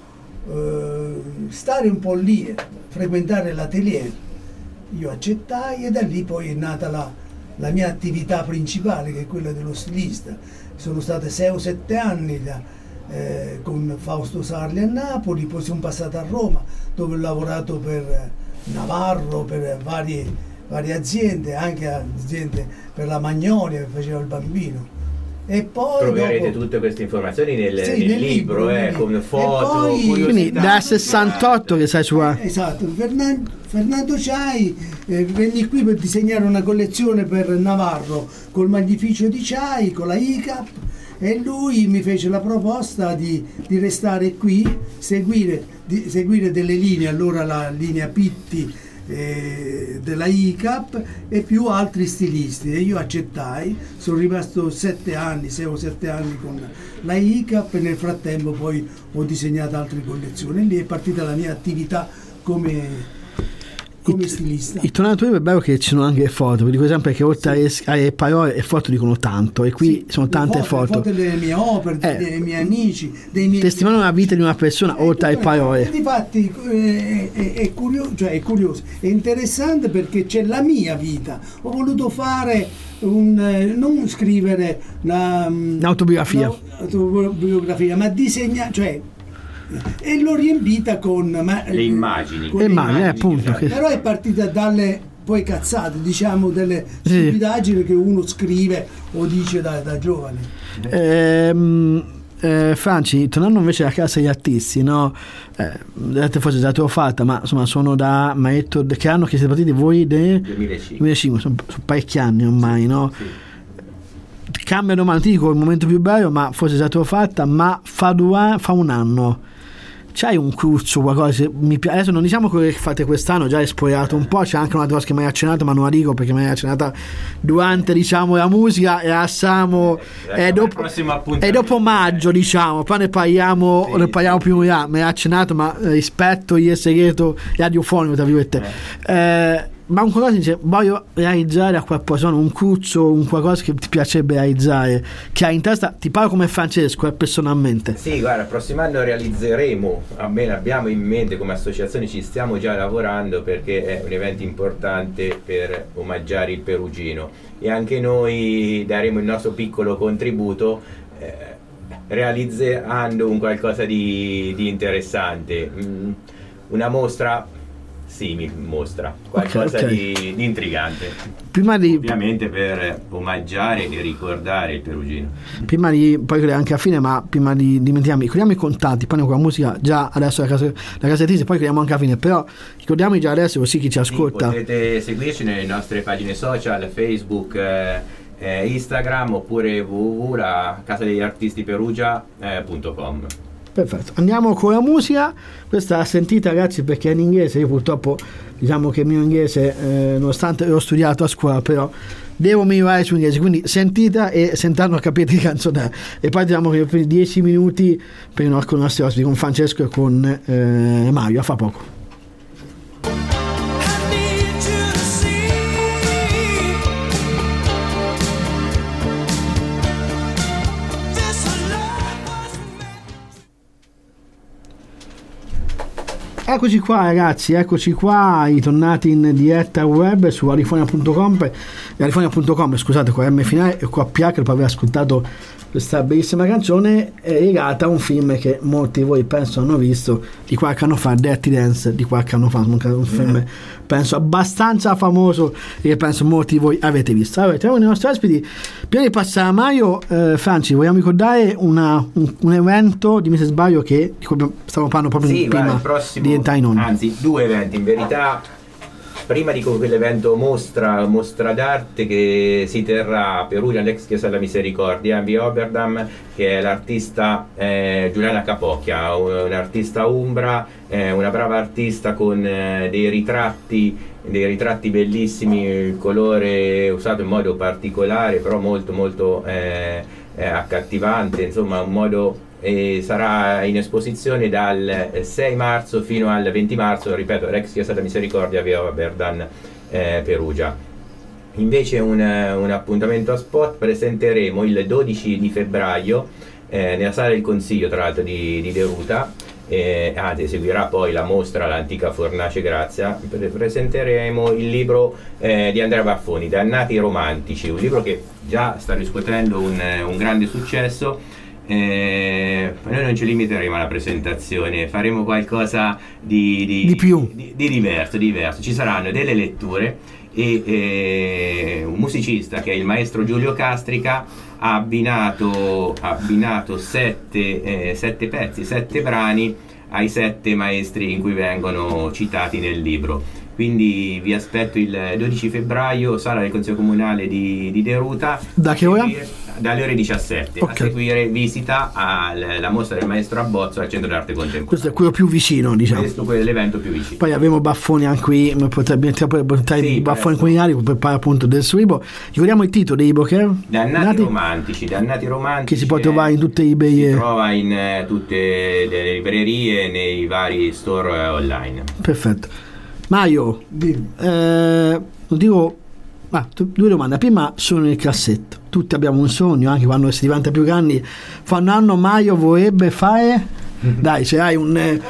eh, stare un po' lì, frequentare l'atelier. Io accettai, e da lì poi è nata la, la mia attività principale, che è quella dello stilista. Sono state sei o sette anni da, eh, con Fausto Sarli a Napoli, poi sono passato a Roma, dove ho lavorato per Navarro, per varie, varie aziende, anche aziende per la Magnolia, che faceva il bambino. E poi troverete dopo, tutte queste informazioni nel, sì, nel, nel libro, libro, eh, nel con foto, poi, curiosità. Quindi da sessantotto che sai su eh, esatto, Fernando, Fernando Ciai, eh, venni qui per disegnare una collezione per Navarro col magnificio di Ciai, con la I C A P, e lui mi fece la proposta di, di restare qui, seguire, di, seguire delle linee, allora la linea Pitti eh, della I C A P e più altri stilisti, e io accettai. Sono rimasto sette anni, sei o sette anni con la I C A P, e nel frattempo poi ho disegnato altre collezioni, e lì è partita la mia attività come come stilista. Il tornato è bello che ci sono anche le foto, vi dico sempre che oltre sì. alle parole le foto dicono tanto, e qui sì, sono tante foto, foto. foto delle mie opere, eh, dei miei amici, dei miei testimoniano la vita di una persona eh, oltre alle parole. E difatti eh, è, è, curioso, cioè è curioso, è interessante, perché c'è la mia vita. Ho voluto fare un, eh, non scrivere la, un'autobiografia, autobiografia, ma disegnare, cioè, e l'ho riempita con ma, le immagini, con le immagini, immagini appunto, che... però è partita dalle poi cazzate, diciamo, delle sì. stupidaggini che uno scrive o dice da, da giovane. ehm, eh, Franci, tornando invece alla casa degli artisti, no? Eh, forse già te l'ho fatta, ma insomma sono da maestro, che anno che siete partiti voi? Del duemilacinque, duemilacinque, sono, sono parecchi anni ormai, no? Sì. cambia domani, ti dico il momento più bello, ma forse è stato fatta, ma fa, due, fa un anno c'hai un cruccio, qualcosa, mi piace. Adesso non diciamo quello che fate quest'anno, già hai spoilerato un po', c'è anche una cosa che mi hai accennato, ma non la dico perché mi hai accennata durante, diciamo, la musica, e a Samo eh, è, dopo, è dopo maggio, diciamo, poi ne parliamo, sì, ne parliamo più in là, mi hai accennato, ma rispetto il segreto radiofonico, tra virgolette. Eh. Eh, ma un qualcosa dice, voglio realizzare a quel persona un cruccio, un qualcosa che ti piacerebbe realizzare, che hai in testa, ti parlo come Francesco, eh, personalmente. Sì, guarda, il prossimo anno realizzeremo, almeno abbiamo in mente, come associazione ci stiamo già lavorando, perché è un evento importante per omaggiare il Perugino, e anche noi daremo il nostro piccolo contributo eh, realizzando un qualcosa di, di interessante, mm, una mostra. Sì, mi mostra qualcosa okay, okay. Di, di intrigante. Prima di... Ovviamente per omaggiare e ricordare il Perugino. Prima di, poi anche a fine, ma prima di dimentichiamo, ricordiamo i contatti, poi con la musica già adesso la casa, la casa editrice, poi chiediamo anche a fine, però ricordiamoci già adesso così chi ci ascolta. Sì, potete seguirci nelle nostre pagine social, Facebook, eh, eh, Instagram, oppure w w w punto la casa degli artisti perugia punto com. Perfetto, andiamo con la musica. Questa la sentita, ragazzi, perché è in inglese. Io purtroppo, diciamo che il mio inglese, eh, nonostante l'ho studiato a scuola, però devo migliorare su inglese, quindi sentita e sentendo a capire di canzone. E poi diciamo che per dieci minuti per i nostri ospiti, con Francesco e con eh, Mario, a fa poco. Eccoci qua ragazzi, eccoci qua, ritornati in diretta web su arifonia punto com, arifonia punto com, scusate, con M finale e con P H, per aver ascoltato questa bellissima canzone legata a un film che molti di voi penso hanno visto di qualche anno fa, Dirty Dance, di qualche anno fa, un film mm. penso abbastanza famoso e che penso molti di voi avete visto. Allora, entriamo nei nostri ospiti. Prima di passare a Mario, eh, Franci, vogliamo ricordare una, un, un evento, dimmi se sbaglio, che di cui stiamo parlando proprio sì, prima guarda, prossimo, di entrare in onda. Anzi, due eventi in verità. Prima di quell'evento mostra, mostra d'arte che si terrà a Perugia, all'ex Chiesa della Misericordia, in via Oberdam, che è l'artista eh, Giuliana Capocchia, un'artista umbra, eh, una brava artista con eh, dei ritratti, dei ritratti bellissimi, il colore usato in modo particolare, però molto molto eh, eh, accattivante, insomma un modo... E sarà in esposizione dal sei marzo fino al venti marzo, ripeto, l'ex Chiesa della Misericordia via Oberdan, eh, Perugia. Invece un, un appuntamento a spot presenteremo il dodici di febbraio eh, nella sala del Consiglio, tra l'altro, di, di Deruta, eh, anzi seguirà poi la mostra L'Antica Fornace Grazia. Presenteremo il libro eh, di Andrea Baffoni, Dannati Romantici, un libro che già sta riscuotendo un, un grande successo. Eh, noi non ci limiteremo alla presentazione, faremo qualcosa di, di, di più di, di diverso, diverso. Ci saranno delle letture e eh, un musicista che è il maestro Giulio Castrica ha abbinato, ha abbinato sette, eh, sette pezzi, sette brani ai sette maestri in cui vengono citati nel libro. Quindi vi aspetto il dodici febbraio, sala del Consiglio Comunale di, di Deruta. Da che ora? Dalle ore diciassette. Okay. A seguire visita alla mostra del maestro Abbozzo al Centro d'Arte Contemporanea. Questo è quello più vicino, diciamo. Questo è l'evento più vicino. Poi abbiamo Baffoni anche qui, potrebbe portare sì, Baffoni culinari per parlare appunto del suo libro. Ricordiamo il titolo del libro che è Dannati, Dannati Romantici, Dannati Romantici. Che si può trovare in tutte le librerie. Si trova in eh, tutte le librerie, nei vari store eh, online. Perfetto. Mario, eh, non dico, ah, due domande. Prima, sono nel cassetto. Tutti abbiamo un sogno, anche quando si diventa più grandi. Fra un anno Mario vorrebbe fare, dai, se hai un eh,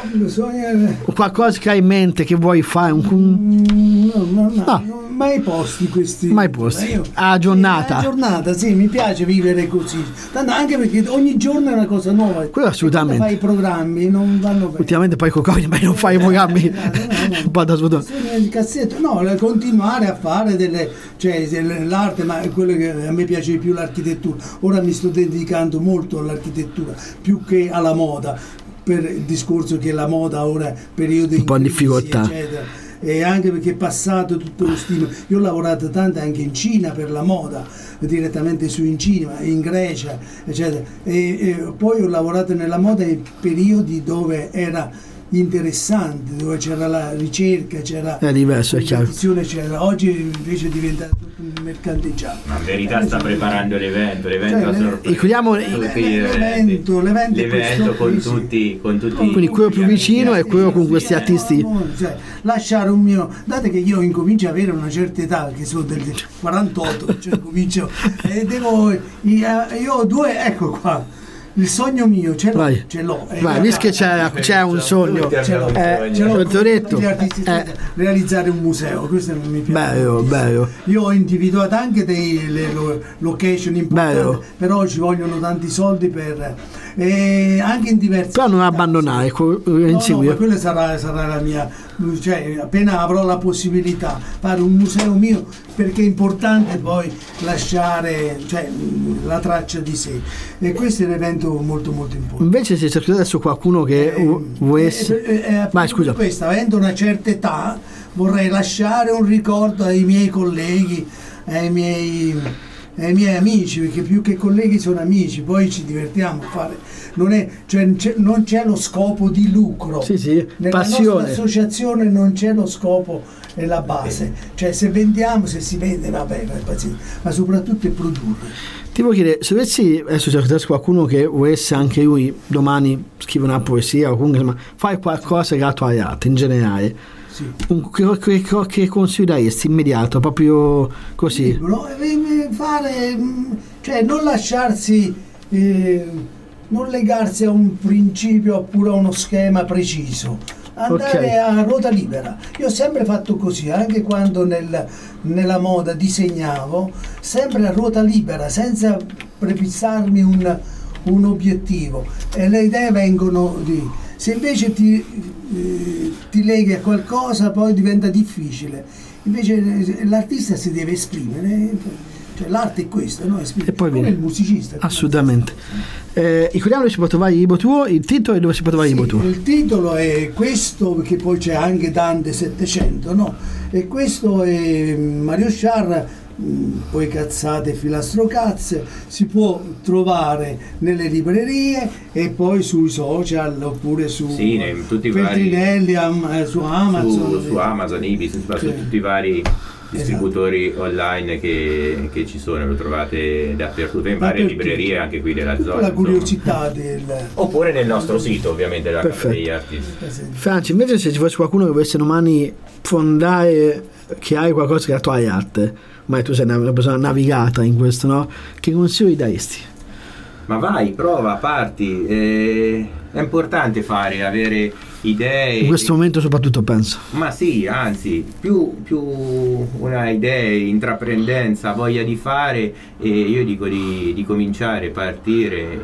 qualcosa che hai in mente che vuoi fare, un, un... no, no, no, no. no. Mai posti questi mai posti io, a giornata a giornata sì, mi piace vivere così, tanto anche perché ogni giorno è una cosa nuova. Quello assolutamente. Fai i programmi non vanno bene ultimamente, poi con Covid non fai i programmi no, no, no, no. un po' da svuoto nel cassetto, no, continuare a fare delle, cioè l'arte, ma quello che a me piace di più l'architettura. Ora mi sto dedicando molto all'architettura più che alla moda, per il discorso che la moda ora periodo un po' in difficoltà, eccetera. e anche perché è passato tutto lo stile. Io ho lavorato tanto anche in Cina per la moda, direttamente su in Cina, in Grecia, eccetera. E, e poi ho lavorato nella moda in periodi dove era interessante, dove c'era la ricerca, c'era è diverso, è chiaro. C'era. Oggi invece è diventato tutto un mercanteggiato. Ma in verità sta preparando l'evento, l'evento Cioè, a sorpresa. Ricordiamo l'evento, l'evento, l'evento con tutti, con tutti. Quindi quello più vicino è quello con questi artisti. Cioè, lasciare un mio, date che io incomincio ad avere una certa età, che sono del quarantotto, cioè comincio e devo, io ho due, ecco qua. Il sogno mio ce l'ho, Vai. ce l'ho. Vai, visto che c'è, c'è un sogno, ce l'ho, eh, ce l'ho, l'ho detto, gli artisti, eh. realizzare un museo, questo non mi piace. Bello, bello. Io ho individuato anche delle location importanti, Bello. però ci vogliono tanti soldi per eh, anche in diversi. Però non abbandonare, co- no, inseguire. no, ma quella sarà, sarà la mia, cioè appena avrò la possibilità fare un museo mio, perché è importante poi lasciare, cioè, la traccia di sé, e questo è un evento molto molto importante. Invece se c'è adesso qualcuno che Eh, volesse eh, eh, eh, vai, scusa. Questa, avendo una certa età, vorrei lasciare un ricordo ai miei colleghi, ai miei, ai miei amici, perché più che colleghi sono amici, poi ci divertiamo a fare. Non, è, cioè, c'è, non c'è lo scopo di lucro. Sì, sì, nella passione. nostra associazione non c'è lo scopo e la base. Cioè, se vendiamo, se si vende, vabbè, ma soprattutto è produrre. Ti voglio chiedere, se avessi adesso c'è adesso qualcuno che volesse anche lui domani scrivere una poesia o comunque insomma fare qualcosa che ha la tua arte in generale, Sì. un, che, che, che consiglio daresti immediato, proprio così? Libro, eh, fare, cioè non lasciarsi, eh, non legarsi a un principio oppure a uno schema preciso, andare Ok. a ruota libera. Io ho sempre fatto così, anche quando nel, nella moda disegnavo, sempre a ruota libera, senza prefissarmi un, un obiettivo, e le idee vengono di... Se invece ti, eh, ti leghi a qualcosa, poi diventa difficile. Invece l'artista si deve esprimere, cioè l'arte è questa, no? Esprimere. E poi Come viene. il musicista. Assolutamente. Eh, ricordiamo dove si può trovare il libro tuo, il titolo e dove si può trovare il Sì, libro tuo. il titolo è questo, perché poi c'è anche Dante settecento, no? E questo è Mario Sciarra, mh, poi cazzate, filastrocazze, si può trovare nelle librerie e poi sui social oppure su Sì, in tutti i vari- Feltrinelli, am- eh, su Amazon. su, su Amazon, Ibis, insomma, su Sì. tutti i vari distributori online che, che ci sono, lo trovate dappertutto, in varie Dappertutto. librerie anche qui della zona, La insomma. curiosità del... Oppure nel nostro sito, ovviamente, della Casa Perfetto. degli Artisti. Franci, invece se ci fosse qualcuno che volesse domani fondare, che hai qualcosa che ha la tua arte, ma tu sei una una persona navigata in questo, no? Che consiglio gli daresti? Ma vai, prova, parti. eh, è importante fare, avere idee. In questo momento soprattutto penso. Ma sì, anzi, più, più una idea, intraprendenza, voglia di fare, e io dico di, di cominciare, partire,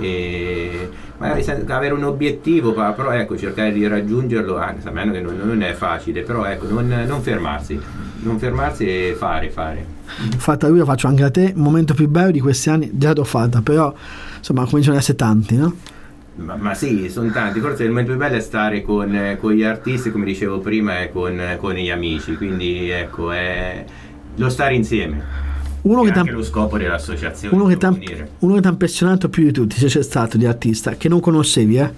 e magari sen- avere un obiettivo, pa- però ecco, cercare di raggiungerlo, anche sapendo che non, non è facile, però ecco, non, non fermarsi, non fermarsi e fare, fare. Fatta lui, lo faccio anche a te. Il momento più bello di questi anni, già l'ho fatta, però insomma cominciano ad essere tanti, no? Ma, ma sì, sono tanti, forse il momento più bello è stare con, eh, con gli artisti, come dicevo prima, e con, con gli amici, quindi ecco, è lo stare insieme. Uno È che anche t'ha- lo scopo della associazione, Uno che devo ti dire. uno che ti ha impressionato più di tutti, se c'è stato di artista, che non conoscevi, eh?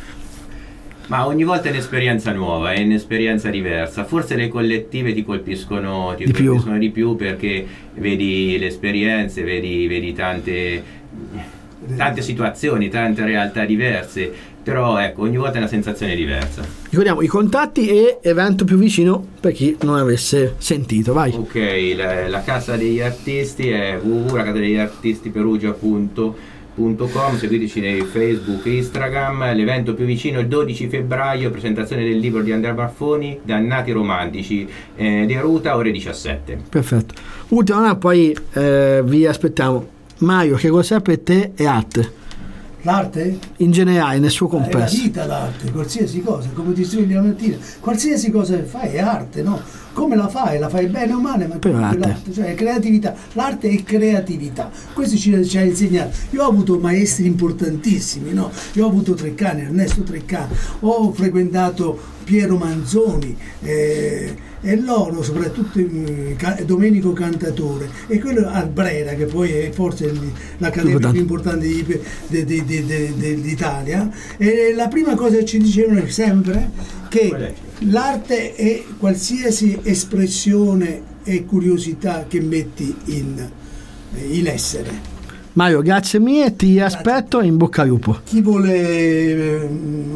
Ma ogni volta è un'esperienza nuova, è un'esperienza diversa. Forse le collettive ti colpiscono ti Di più. colpiscono di più perché vedi le esperienze, vedi, vedi tante, tante situazioni, tante realtà diverse. Però ecco, ogni volta è una sensazione diversa. Ricordiamo i contatti e evento più vicino per chi non avesse sentito, vai. Ok, la, la Casa degli Artisti è w w w punto la casa degli artisti perugia punto com, seguiteci nei Facebook e Instagram. L'evento più vicino è il dodici febbraio, presentazione del libro di Andrea Baffoni, Dannati Romantici, eh, di Ruta, ore diciassette. Perfetto. Ultima, no, poi eh, vi aspettiamo. Mario, che cos'è per te è arte? L'arte? In generale, nel suo È la complesso. vita l'arte, qualsiasi cosa, come ti svegli la mattina, qualsiasi cosa che fai è arte, no? Come la fai? La fai bene o male, ma Però è comunque arte. l'arte, cioè è creatività. L'arte è creatività. Questo ci, ci ha insegnato. Io ho avuto maestri importantissimi, no? Io ho avuto Treccani, Ernesto Treccani, ho frequentato Piero Manzoni, eh, e loro soprattutto eh, Domenico Cantatore e quello al Brera, che poi è forse l'accademia più importante di, di, di, di, di, d'Italia, e la prima cosa che ci dicevano sempre che l'arte è qualsiasi espressione e curiosità che metti in, in essere. Mario, grazie mille, ti grazie. Aspetto e in bocca al lupo. Chi vuole eh,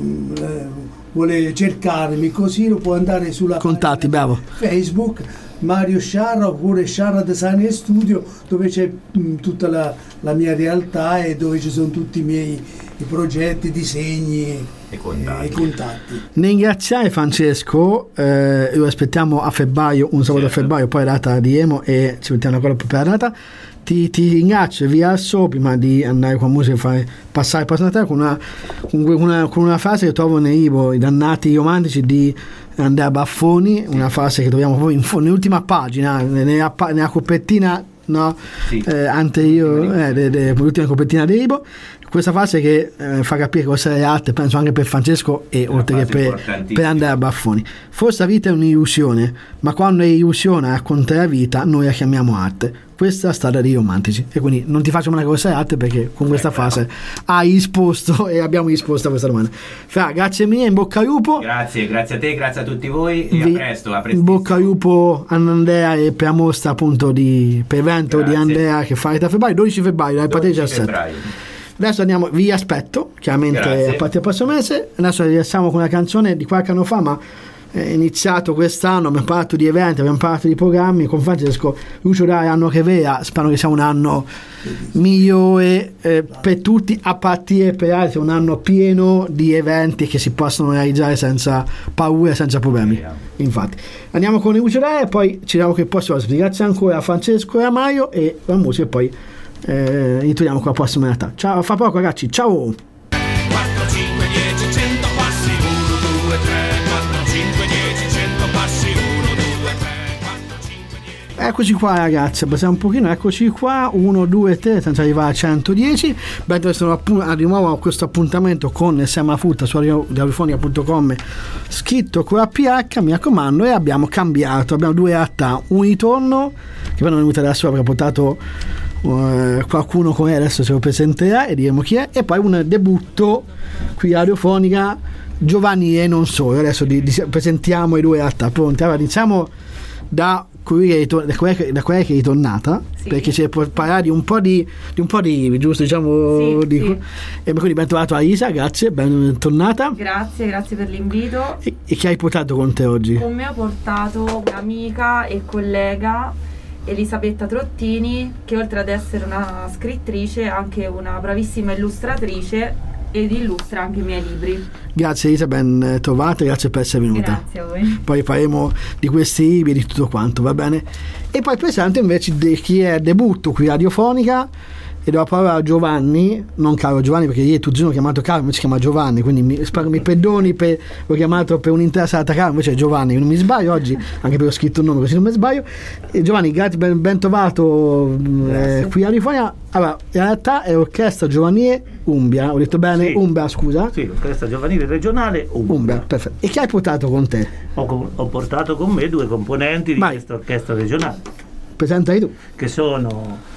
vuole cercarmi così lo può andare sulla contatti, bravo. Facebook Mario Sciarra oppure Sciarra Design e Studio, dove c'è mh, tutta la, la mia realtà e dove ci sono tutti i miei i progetti, disegni e contatti. E, e contatti. Ringraziare Francesco, eh, lo aspettiamo a febbraio, un sabato certo. a febbraio, poi data di Emo e ci mettiamo ancora più per la data. Ti, ti ringrazio via so prima di andare con musica e fare passare il Natale con una, con, una, con una frase che trovo nei libri I dannati romantici di Andrea Baffoni, una frase che troviamo proprio in, nell'ultima pagina, nella, nella copertina no, sì. eh, anteriore, eh, de, de, l'ultima copertina del libro. Questa frase che eh, fa capire cosa è arte, penso anche per Francesco e una oltre che per, per Andrea Baffoni. Forse la vita è un'illusione, ma quando è illusione racconta la vita, noi la chiamiamo arte. Questa è la storia dei romantici, e quindi non ti faccio mai cosa è arte, perché con questa frase hai risposto e abbiamo risposto a questa domanda. Fra, grazie mille, in bocca al lupo. Grazie, grazie a te, grazie a tutti voi e Vi, a presto, a in bocca al lupo a Andrea e per la mostra appunto di per evento grazie. Di Andrea che fa a febbraio, dodici febbraio, dai partite diciassette. Adesso andiamo, vi aspetto chiaramente grazie. A partire dal prossimo mese. Adesso rilassiamo con una canzone di qualche anno fa, ma è iniziato quest'anno, abbiamo parlato di eventi, abbiamo parlato di programmi con Francesco. Lucio Dai, anno che vera, spero che sia un anno migliore eh, per tutti, a partire per altri un anno pieno di eventi che si possono realizzare senza paura, senza problemi. Infatti andiamo con Lucio Dai e poi ci diamo che il prossimo. Grazie ancora a Francesco e a Mario e la musica e poi eh, ritorniamo con la prossima realtà. Ciao, fra poco ragazzi, ciao. quattro, cinque, dieci, cento passi, uno, due, tre, quattro, cinque, dieci, cento passi, uno, due, tre, quattro, cinque, dieci. Eccoci qua ragazzi, abbassiamo un pochino, eccoci qua, uno, due, tre, senza arrivare a centodieci. Beh, sono di nuovo a questo appuntamento con Semafutta su radiofonica punto com scritto con la P H, mi raccomando, e abbiamo cambiato, abbiamo due realtà, un ritorno che poi non è venuto adesso, avrà portato uh, qualcuno con me, adesso se lo presenterà e diremo chi è, e poi un debutto qui radiofonica giovanile e non solo. Adesso di, di, presentiamo i due realtà pronti. Allora iniziamo da qui che, da quella che, da quella che è ritornata, sì. Perché ci può parlare di un po' di, di un po' di giusto diciamo sì, di, sì. E quindi ben trovato Alisa, grazie, ben tornata. Grazie, grazie per l'invito. E, e chi hai portato con te oggi? Con me ho portato un'amica e collega, Elisabetta Trottini, che oltre ad essere una scrittrice è anche una bravissima illustratrice ed illustra anche i miei libri. Grazie Elisa, ben trovata, grazie per essere venuta. Grazie a voi. Poi parleremo di questi libri e di tutto quanto, va bene? E poi presento invece di chi è debutto qui radiofonica e do la parola a Giovanni, non caro Giovanni perché ieri tu zio l'ho chiamato caro, invece si chiama Giovanni, quindi mi, spero mi perdoni per l'ho chiamato per un'intera serata caro, invece è Giovanni, non mi sbaglio oggi, anche perché ho scritto il nome così non mi sbaglio. E Giovanni, grazie, ben, ben trovato eh, qui radiofonica. Allora, in realtà è Orchestra Giovanile Umbria, ho detto bene? Sì. Umbria, scusa? Sì, Orchestra Giovanile Regionale Umbria. Umbria, perfetto. E chi hai portato con te? Ho, ho portato con me due componenti di Vai. Questa orchestra regionale. Presentali tu. Che sono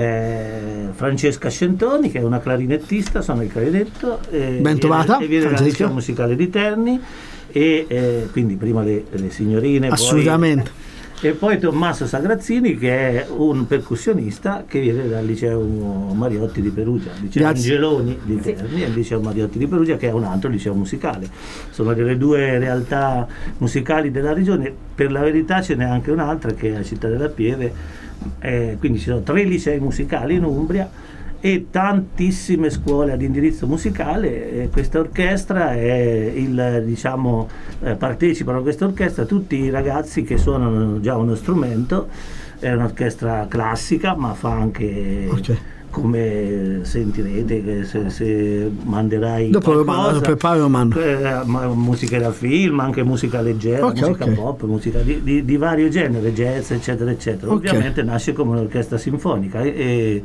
eh, Francesca Scentoni, che è una clarinettista, sono il clarinetto. Eh, ben trovata. E viene dalla Liceo Musicale di Terni. E eh, quindi prima le, le signorine. Assolutamente. Poi, e poi Tommaso Sagrazzini, che è un percussionista che viene dal Liceo Mariotti di Perugia, Liceo Grazie. Angeloni di Terni e il Liceo Mariotti di Perugia, che è un altro liceo musicale. Sono delle due realtà musicali della regione. Per la verità ce n'è anche un'altra che è la Città della Pieve, eh, quindi ci sono tre licei musicali in Umbria e tantissime scuole ad indirizzo musicale. E questa orchestra è il, diciamo, eh, partecipano a questa orchestra tutti i ragazzi che suonano già uno strumento. È un'orchestra classica, ma fa anche okay. Come sentirete che se, se manderai dopo qualcosa, lo preparo lo mando. Eh, musica da film, anche musica leggera, okay, musica okay. pop, musica di, di, di vario genere, jazz eccetera eccetera. Okay. Ovviamente nasce come un'orchestra sinfonica e,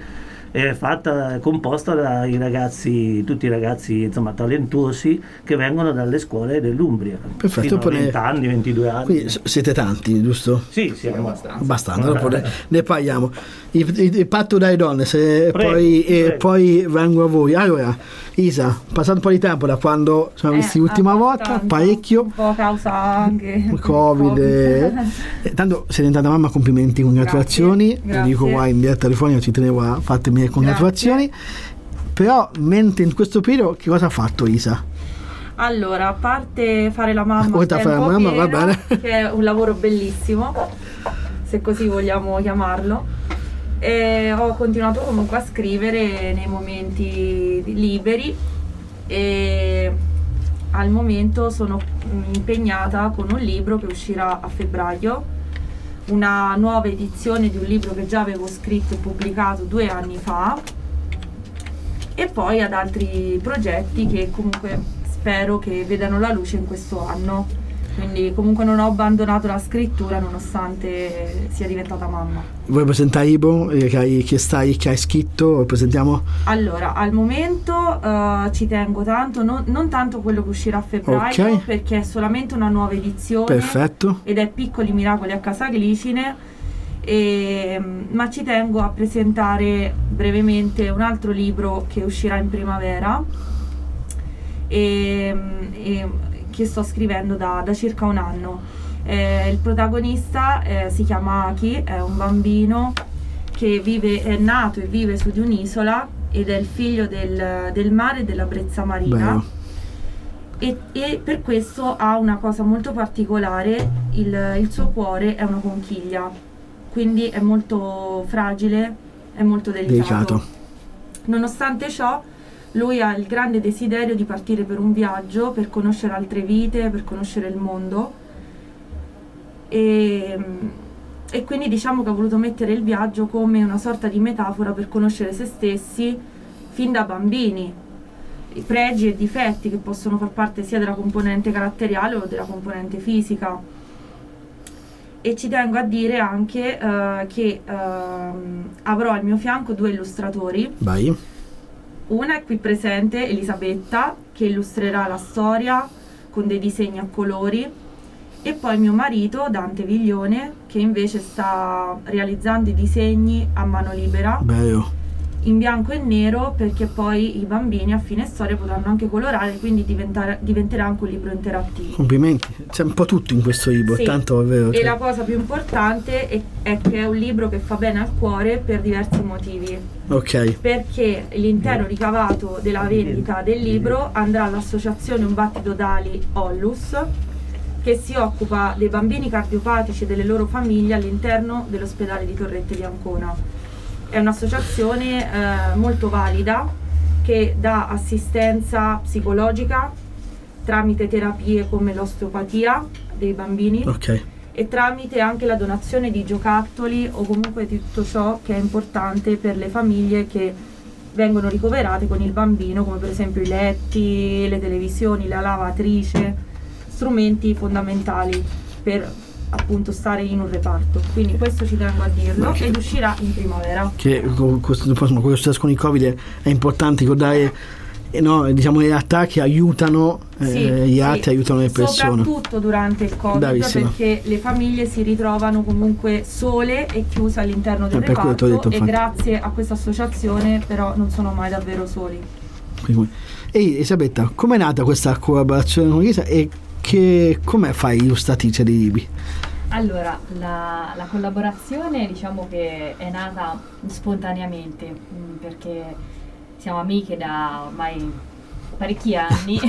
è fatta, è composta dai ragazzi, tutti i ragazzi insomma talentuosi che vengono dalle scuole dell'Umbria. Perfetto, fino a venti anni, ventidue anni. Quindi s- siete tanti, giusto? Sì, siamo abbastanza. Abbastanza, dopo ne, ne parliamo. Il, il, il patto dai donne, se Prego, poi, e prego. poi vengo a voi. Allora, Isa, passato un po' di tempo da quando ci siamo Eh, visti l'ultima volta, abbastanza. parecchio. Un po' causa anche Covid, eh, eh, tanto sei diventata mamma, complimenti, congratulazioni. Grazie, Lo grazie. dico qua in diretta telefonica, ci tenevo a farti mie congratulazioni. Però, mentre in questo periodo, che cosa ha fatto Isa? Allora, a parte fare la mamma, a Oltre a fare la tempo mamma, va pieno, bene. che è un lavoro bellissimo, se così vogliamo chiamarlo, e ho continuato comunque a scrivere nei momenti liberi e al momento sono impegnata con un libro che uscirà a febbraio, una nuova edizione di un libro che già avevo scritto e pubblicato due anni fa, e poi ad altri progetti che comunque spero che vedano la luce in questo anno. Quindi comunque non ho abbandonato la scrittura nonostante sia diventata mamma. Vuoi presentare il libro eh, che, hai, che, stai, che hai scritto? Presentiamo. Allora, al momento eh, ci tengo tanto, non, non tanto quello che uscirà a febbraio, Ok. perché è solamente una nuova edizione. Perfetto. Ed è Piccoli Miracoli a Casa Glicine, e, ma ci tengo a presentare brevemente un altro libro che uscirà in primavera e, e che sto scrivendo da, da circa un anno. Eh, il protagonista eh, si chiama Aki, è un bambino che vive, è nato e vive su di un'isola ed è il figlio del, del mare e della brezza marina. Bello. E, e per questo ha una cosa molto particolare, il, il suo cuore è una conchiglia, quindi è molto fragile, è molto delicato. Delicato. Nonostante ciò, lui ha il grande desiderio di partire per un viaggio, per conoscere altre vite, per conoscere il mondo, e, e quindi diciamo che ha voluto mettere il viaggio come una sorta di metafora per conoscere se stessi fin da bambini, i pregi e difetti che possono far parte sia della componente caratteriale o della componente fisica. E ci tengo a dire anche eh, che ehm, avrò al mio fianco due illustratori. Vai. Una è qui presente, Elisabetta, che illustrerà la storia con dei disegni a colori, e poi mio marito, Dante Viglione, che invece sta realizzando i disegni a mano libera, Bello. in bianco e nero, perché poi i bambini a fine storia potranno anche colorare, quindi diventare- diventerà anche un libro interattivo. Complimenti. C'è un po' tutto in questo libro, Sì. tanto è vero. E cioè. la cosa più importante è, è che è un libro che fa bene al cuore per diversi motivi. Ok. Perché l'intero ricavato della vendita del libro andrà all'associazione Un Battito d'Ali Ollus, che si occupa dei bambini cardiopatici e delle loro famiglie all'interno dell'ospedale di Torrette di Ancona. È un'associazione eh, molto valida che dà assistenza psicologica tramite terapie come l'osteopatia dei bambini, Ok. e tramite anche la donazione di giocattoli o comunque tutto ciò che è importante per le famiglie che vengono ricoverate con il bambino, come per esempio i letti, le televisioni, la lavatrice, strumenti fondamentali per appunto stare in un reparto. Quindi questo ci tengo a dirlo, ed uscirà in primavera. Che con questo, insomma, quello che succede con il Covid è importante ricordare, eh, no, diciamo, le realtà che aiutano eh, Sì, gli sì. altri, aiutano le persone. Soprattutto durante il Covid, Bravissima. perché le famiglie si ritrovano comunque sole e chiuse all'interno del Eh, per quello reparto, t'ho detto, e infatti. grazie a questa associazione però non sono mai davvero soli. Quindi, ehi Elisabetta, com'è nata questa collaborazione con Isa e che, come fai illustratrice dei libri? Allora, la, la collaborazione diciamo che è nata spontaneamente, mh, perché siamo amiche da ormai parecchi anni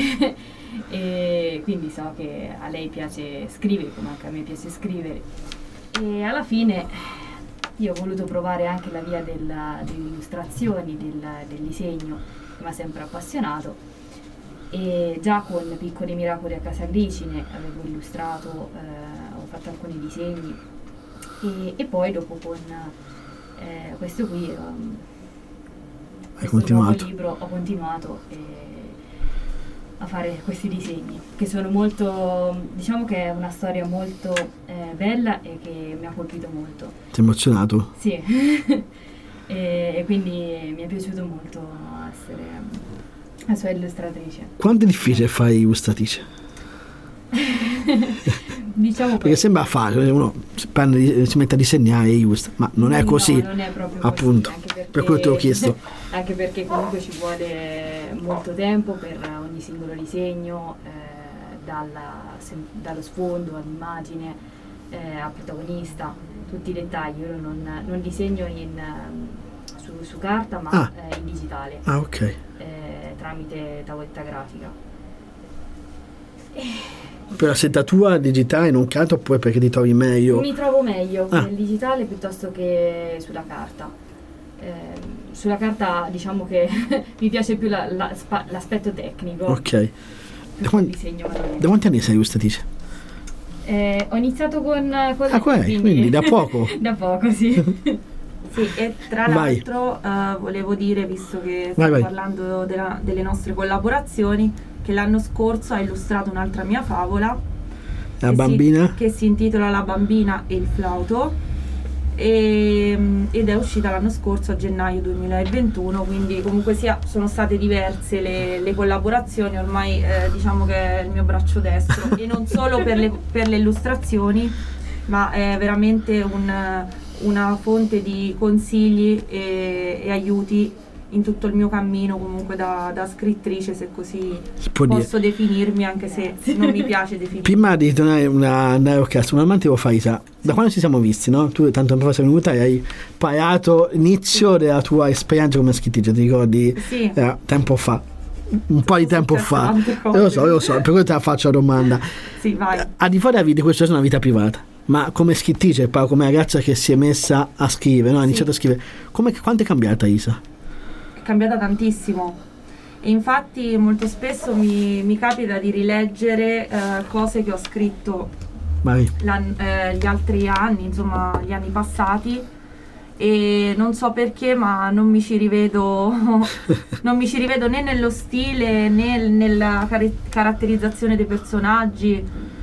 e quindi so che a lei piace scrivere come anche a me piace scrivere, e alla fine io ho voluto provare anche la via della, delle illustrazioni, del, del disegno, che mi ha sempre appassionato. E già con Piccoli Miracoli a Casa Glicine avevo illustrato, eh, ho fatto alcuni disegni, e, e poi dopo con eh, questo qui, um, questo continuato. nuovo libro, ho continuato eh, a fare questi disegni, che sono molto, diciamo che è una storia molto eh, bella e che mi ha colpito molto. Ti è emozionato? Sì. e, e quindi mi è piaciuto molto essere la sua illustratrice. Quanto è difficile fare illustratrice? Diciamo Perché sembra facile, uno si, prende, si mette a disegnare e illustra, ma non è così. No, non è proprio appunto, così, anche perché, per quello te l'ho chiesto. Anche perché comunque ci vuole molto tempo per ogni singolo disegno, eh, dalla, sem- dallo sfondo all'immagine, eh, al protagonista, tutti i dettagli. Io non, non disegno in, su, su carta, ma Ah. eh, in digitale, Ah, ok. eh, tramite tavoletta grafica. Per la settatura digitale non canto oppure perché ti trovi meglio? Mi trovo meglio Ah. nel digitale piuttosto che sulla carta. Eh, sulla carta diciamo che mi piace più la- la- spa- l'aspetto tecnico. Ok. del Da, quan- disegno manuale. da quanti anni sei illustratrice? Eh, ho iniziato con così, Ah, qua, quindi da poco? Da poco, sì. Sì, e tra Vai. l'altro eh, volevo dire, visto che Vai, stiamo vai. parlando della- delle nostre collaborazioni, che l'anno scorso ha illustrato un'altra mia favola La che bambina? si, che si intitola La bambina e il flauto e, ed è uscita l'anno scorso a gennaio duemilaventuno, quindi comunque sia sono state diverse le, le collaborazioni, ormai eh, diciamo che è il mio braccio destro e non solo per le, per le illustrazioni, ma è veramente un, una fonte di consigli e, e aiuti in tutto il mio cammino comunque da, da scrittrice, se così Si può dire. posso definirmi, anche se non mi piace definirmi. Prima di tornare una, andare all'orchestra, una domanda ti devo fare, Isa. Da quando ci siamo visti, no? Tu tanto tempo fa sei venuta e hai parlato l'inizio della tua esperienza come scrittrice, ti ricordi? Sì. Eh, tempo fa. Un po' di tempo successe fa. tante cose. Lo so, lo so, per quello te la faccio la domanda. Sì, vai. Al di fuori della vita, questa è una vita privata. Ma come scrittrice, parlo come ragazza che si è messa a scrivere, no? Ha iniziato a scrivere. Come, quanto è cambiata Isa? È cambiata tantissimo e infatti molto spesso mi, mi capita di rileggere eh, cose che ho scritto Vai. l'an- eh, gli altri anni, insomma gli anni passati, e non so perché ma non mi ci rivedo non mi ci rivedo né nello stile né nella car- caratterizzazione dei personaggi,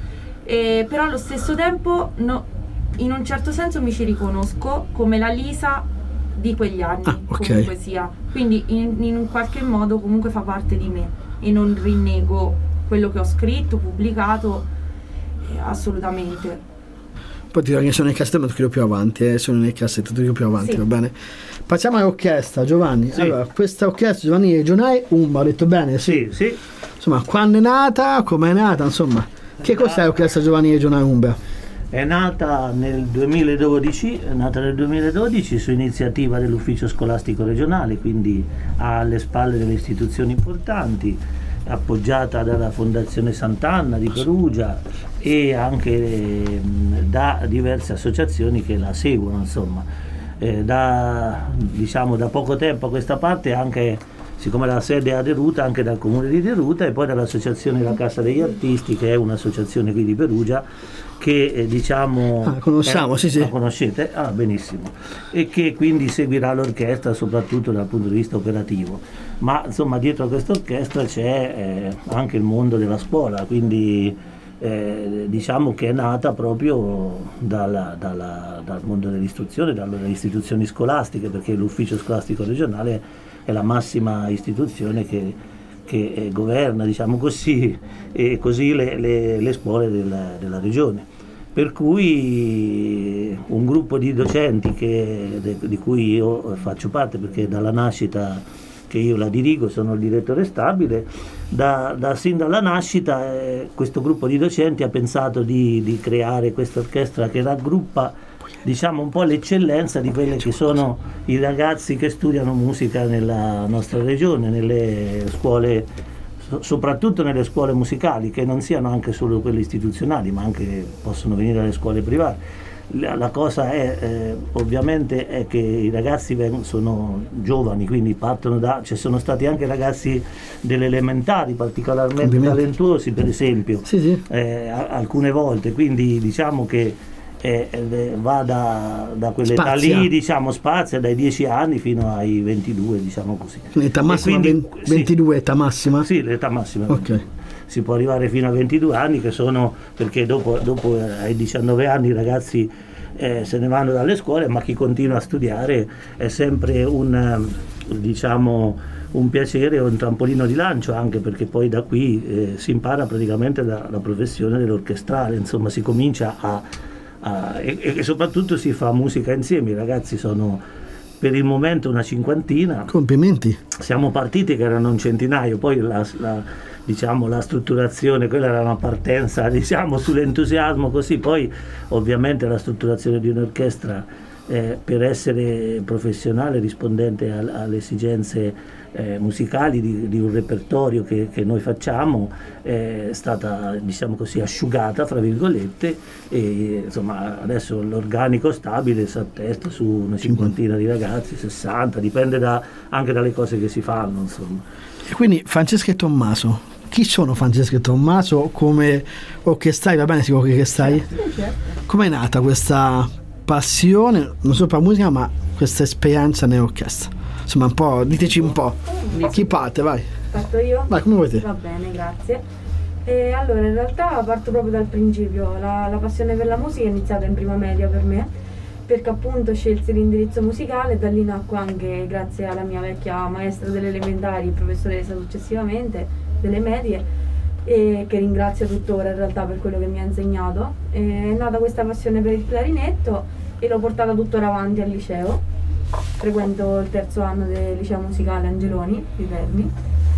e però allo stesso tempo no, in un certo senso mi ci riconosco come la Lisa di quegli anni. Ah, ok. Comunque sia, quindi in, in un qualche modo comunque fa parte di me e non rinnego quello che ho scritto, pubblicato, eh, assolutamente. Poi ti dico che sono nel cassetto, ma ti chiedo più avanti, eh, sono nel cassetto, ti dico più avanti, Sì. va bene? Passiamo all'orchestra, Giovanni. Sì. Allora, questa orchestra Giovanni regionale Umba, ho detto bene? Sì, sì. Insomma, quando è nata, come è nata, insomma. Che cos'è l'orchestra Giovanni regionale Umbria? È nata nel duemiladodici, è nata nel duemiladodici su iniziativa dell'ufficio scolastico regionale, quindi ha alle spalle delle istituzioni importanti, appoggiata dalla Fondazione Sant'Anna di Perugia e anche eh, da diverse associazioni che la seguono, insomma. Eh, da, diciamo, da poco tempo a questa parte anche, siccome la sede è a Deruta, anche dal comune di Deruta e poi dall'associazione La Cassa degli Artisti, che è un'associazione qui di Perugia che eh, diciamo Ah, conosciamo, è- sì, sì. la conoscete? Ah, benissimo, e che quindi seguirà l'orchestra soprattutto dal punto di vista operativo, ma insomma dietro a questa orchestra c'è eh, anche il mondo della scuola, quindi eh, diciamo che è nata proprio dalla- dalla- dal mondo dell'istruzione, dalle istituzioni scolastiche, perché l'ufficio scolastico regionale è la massima istituzione che, che eh, governa, diciamo così, e così le, le- le scuole della, della regione. Per cui un gruppo di docenti che- de- di cui io faccio parte, perché dalla nascita che io la dirigo, sono il direttore stabile, da, da- sin dalla nascita eh, questo gruppo di docenti ha pensato di, di creare questa orchestra che raggruppa, diciamo, un po' l'eccellenza di quelli che sono i ragazzi che studiano musica nella nostra regione, nelle scuole, so- soprattutto nelle scuole musicali, che non siano anche solo quelle istituzionali, ma anche possono venire dalle scuole private. La, la cosa è eh, ovviamente è che i ragazzi veng- sono giovani, quindi partono da, ci sono stati anche ragazzi delle elementari particolarmente Complimenti. talentuosi, per esempio, Sì, sì. eh, a- alcune volte, quindi diciamo che eh, eh, va da, da quell'età Spazia. lì, diciamo, spazia dai dieci anni fino ai ventidue, diciamo così. L'età E massima quindi, ven- sì, ventidue, età massima? sì, l'età massima. Ok. Si può arrivare fino a ventidue anni, che sono, perché dopo, dopo eh, ai diciannove anni i ragazzi eh, se ne vanno dalle scuole, ma chi continua a studiare è sempre un, eh, diciamo, un piacere, un trampolino di lancio, anche perché poi da qui eh, si impara praticamente la, la professione dell'orchestrale, insomma si comincia a, a e, e soprattutto si fa musica insieme. I ragazzi sono per il momento una cinquantina. Complimenti. Siamo partiti che erano un centinaio, poi la, la, diciamo, la strutturazione, quella era una partenza, diciamo, sull'entusiasmo, così poi ovviamente la strutturazione di un'orchestra eh, per essere professionale, rispondente al, alle esigenze eh, musicali di, di un repertorio che, che noi facciamo, è stata, diciamo così, asciugata fra virgolette, e insomma adesso l'organico stabile si attesta su una cinquantina di ragazzi, sessanta, dipende da, anche dalle cose che si fanno, insomma. E quindi Francesca e Tommaso, chi sono Francesca e Tommaso come orchestrai? Va bene, si può che stai? Come è nata questa passione, non solo per la musica, ma questa esperienza nell'orchestra? Insomma, un po', diteci un po'. Chi parte, vai. Parto io? Vai, come vuoi te. Va bene, grazie. E allora, in realtà parto proprio dal principio. La, la passione per la musica è iniziata in prima media per me, perché appunto scelsi l'indirizzo musicale e da lì nacque anche grazie alla mia vecchia maestra delle elementari, professoressa successivamente delle medie, e che ringrazio tuttora in realtà per quello che mi ha insegnato. È nata questa passione per il clarinetto e l'ho portata tuttora avanti al liceo. Frequento il terzo anno del liceo musicale Angeloni di Terni.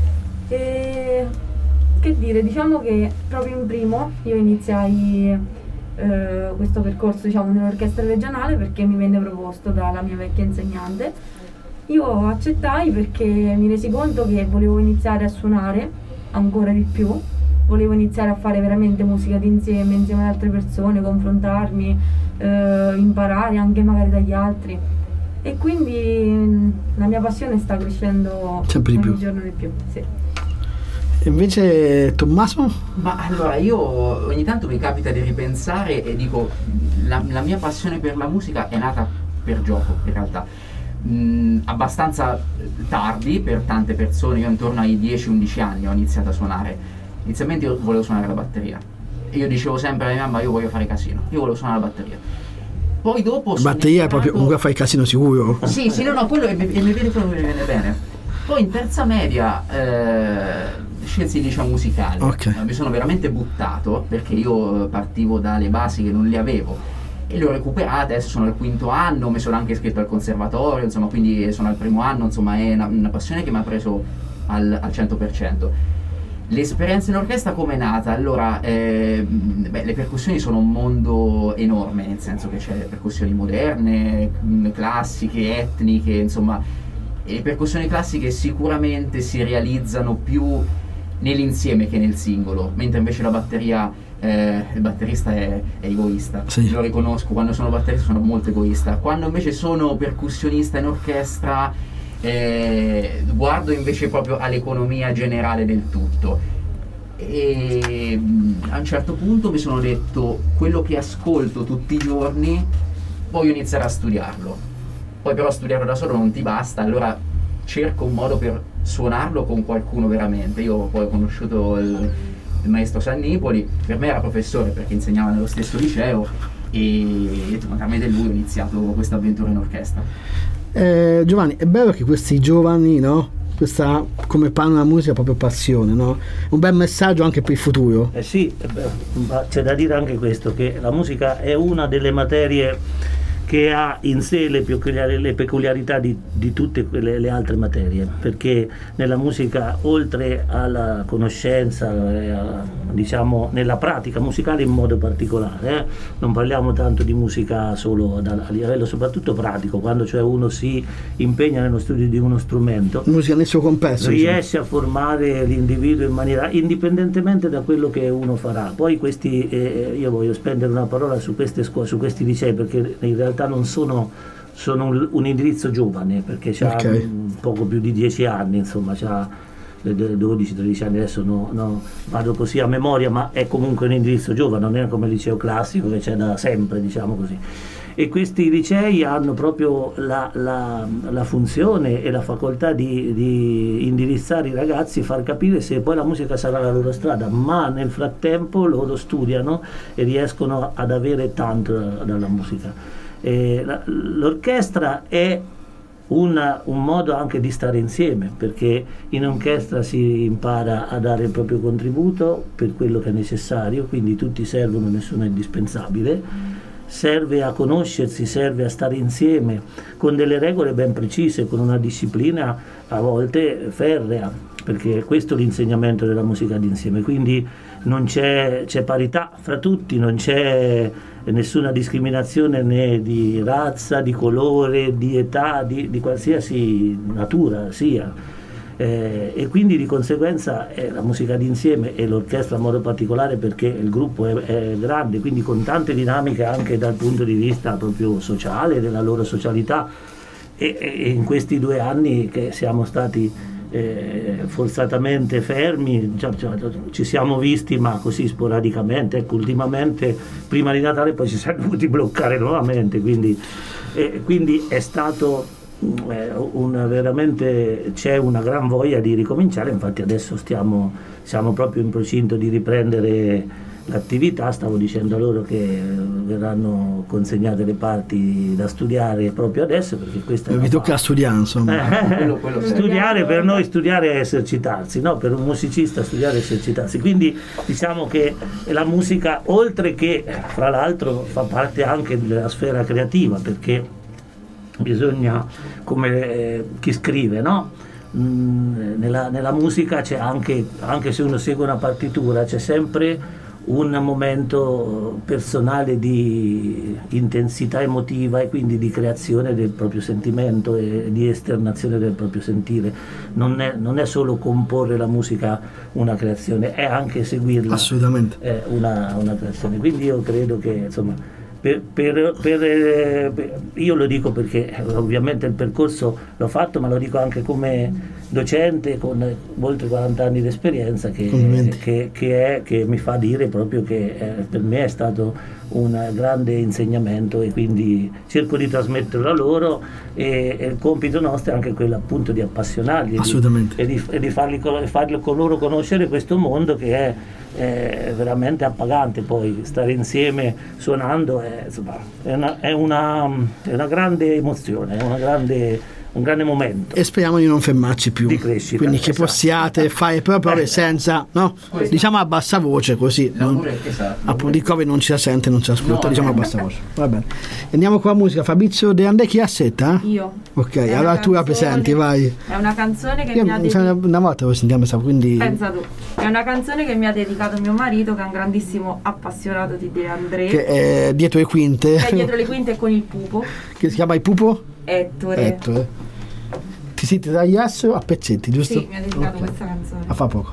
E che dire, diciamo che proprio in primo io iniziai eh, questo percorso, diciamo, nell'orchestra regionale perché mi venne proposto dalla mia vecchia insegnante. Io accettai perché mi resi conto che volevo iniziare a suonare ancora di più, volevo iniziare a fare veramente musica d'insieme, insieme ad altre persone, confrontarmi, eh, imparare anche magari dagli altri. E quindi mh, la mia passione sta crescendo sempre di ogni più. giorno di più, sì. E invece Tommaso? Ma allora io ogni tanto mi capita di ripensare e dico la, la mia passione per la musica è nata per gioco in realtà. Mm, abbastanza tardi per tante persone, io intorno ai dieci undici anni ho iniziato a suonare. Inizialmente io volevo suonare la batteria. Io dicevo sempre alla mia mamma: io voglio fare casino, io volevo suonare la batteria. Poi dopo la batteria è proprio comunque fai casino sicuro. Sì, sì, no, no, quello e mi viene proprio mi viene bene. Poi in terza media eh, scelsi il liceo musicale. Okay. Mi sono veramente buttato perché io partivo dalle basi che non le avevo e le ho recuperate. Adesso sono al quinto anno, mi sono anche iscritto al conservatorio, insomma, quindi sono al primo anno, insomma, è una, una passione che mi ha preso al, al cento per cento. L'esperienza in orchestra come è nata? Allora, eh, beh, le percussioni sono un mondo enorme, nel senso che c'è percussioni moderne, classiche, etniche, insomma, e le percussioni classiche sicuramente si realizzano più nell'insieme che nel singolo, mentre invece la batteria, eh, il batterista è, è egoista, sì. Lo riconosco, quando sono batterista sono molto egoista, quando invece sono percussionista in orchestra Eh, guardo invece proprio all'economia generale del tutto e mh, a un certo punto mi sono detto: quello che ascolto tutti i giorni voglio iniziare a studiarlo. Poi però studiarlo da solo non ti basta, allora cerco un modo per suonarlo con qualcuno veramente. Io poi ho conosciuto il, il maestro Sannipoli, per me era professore perché insegnava nello stesso liceo e, e tramite lui ho iniziato questa avventura in orchestra. Eh, Giovanni, è bello che questi giovani, no? Questa, come fanno la musica, proprio passione, no? Un bel messaggio anche per il futuro. Eh sì, ma c'è da dire anche questo, che la musica è una delle materie che ha in sé le, peculiari, le peculiarità di, di tutte quelle, le altre materie, perché nella musica, oltre alla conoscenza, eh, a, diciamo nella pratica musicale in modo particolare, eh, non parliamo tanto di musica solo da, a livello soprattutto pratico, quando cioè uno si impegna nello studio di uno strumento, musica nel suo complesso, riesce diciamo. a formare l'individuo in maniera indipendentemente da quello che uno farà. Poi questi, eh, io voglio spendere una parola su queste scuole, su questi licei, perché in realtà non sono, sono un, un indirizzo giovane, perché c'ha okay. un, poco più di dieci anni, insomma c'ha dodici tredici anni, adesso no, no, vado così a memoria, ma è comunque un indirizzo giovane, non è come il liceo classico che c'è da sempre, diciamo così. e questi licei hanno proprio la, la, la funzione e la facoltà di, di indirizzare i ragazzi, far capire se poi la musica sarà la loro strada, ma nel frattempo loro studiano e riescono ad avere tanto dalla musica. E la, l'orchestra è Una, un modo anche di stare insieme, perché in orchestra si impara a dare il proprio contributo per quello che è necessario, quindi tutti servono, nessuno è indispensabile, serve a conoscersi, serve a stare insieme con delle regole ben precise, con una disciplina a volte ferrea, perché questo è l'insegnamento della musica d'insieme, quindi non c'è, c'è parità fra tutti, non c'è nessuna discriminazione né di razza, di colore, di età, di, di qualsiasi natura sia, eh, e quindi di conseguenza eh, la musica d'insieme e l'orchestra in modo particolare, perché il gruppo è, è grande, quindi con tante dinamiche anche dal punto di vista proprio sociale, della loro socialità, e, e in questi due anni che siamo stati Eh, forzatamente fermi, cioè, cioè, ci siamo visti ma così sporadicamente, ecco, ultimamente prima di Natale poi ci siamo dovuti bloccare nuovamente, quindi, eh, quindi è stato eh, un, veramente c'è una gran voglia di ricominciare, infatti adesso stiamo, siamo proprio in procinto di riprendere l'attività. Stavo dicendo a loro che verranno consegnate le parti da studiare proprio adesso, perché questa vi tocca fa... studiare, insomma. Eh, quello, quello studiare per noi, studiare è esercitarsi, no? Per un musicista studiare è esercitarsi, quindi diciamo che la musica, oltre che fra l'altro fa parte anche della sfera creativa, perché bisogna, come eh, chi scrive, no? Mm, nella, nella musica c'è anche, anche se uno segue una partitura, c'è sempre un momento personale di intensità emotiva e quindi di creazione del proprio sentimento e di esternazione del proprio sentire. Non è, non è solo comporre la musica una creazione, è anche seguirla. Assolutamente. È una, una creazione. Quindi io credo che, insomma, per, per, per, per, io lo dico perché ovviamente il percorso l'ho fatto, ma lo dico anche come docente con oltre quaranta anni di esperienza, che, che, che, è, che mi fa dire proprio che eh, per me è stato un grande insegnamento, e quindi cerco di trasmetterlo a loro, e, e il compito nostro è anche quello appunto di appassionarli e di, e di, e di farli, farli con loro conoscere questo mondo che è, è veramente appagante. Poi stare insieme suonando è, insomma, è, una, è, una, è una grande emozione, è una grande un grande momento, e speriamo di non fermarci più, di crescita, quindi che esatto. possiate fare proprio senza, no? Diciamo a bassa voce, così non, esatto, appunto di Covid non ci sente, non ci ascolta, no, diciamo no. a bassa voce. Va bene, andiamo con la musica. Fabrizio De André, chi assetta? Io. Ok, È allora tu la presenti, vai. È una canzone che Io, mi ha mi sa dedicato. una volta lo sentiamo, quindi Pensa tu, è una canzone che mi ha dedicato mio marito, che è un grandissimo appassionato di De André, che è dietro le quinte, che è dietro le quinte con il pupo, che si chiama il pupo? Ettore. Ettore. Ti senti tagliasso a pezzetti, giusto? Sì, mi ha dedicato Ok. questa canzone. A fa poco.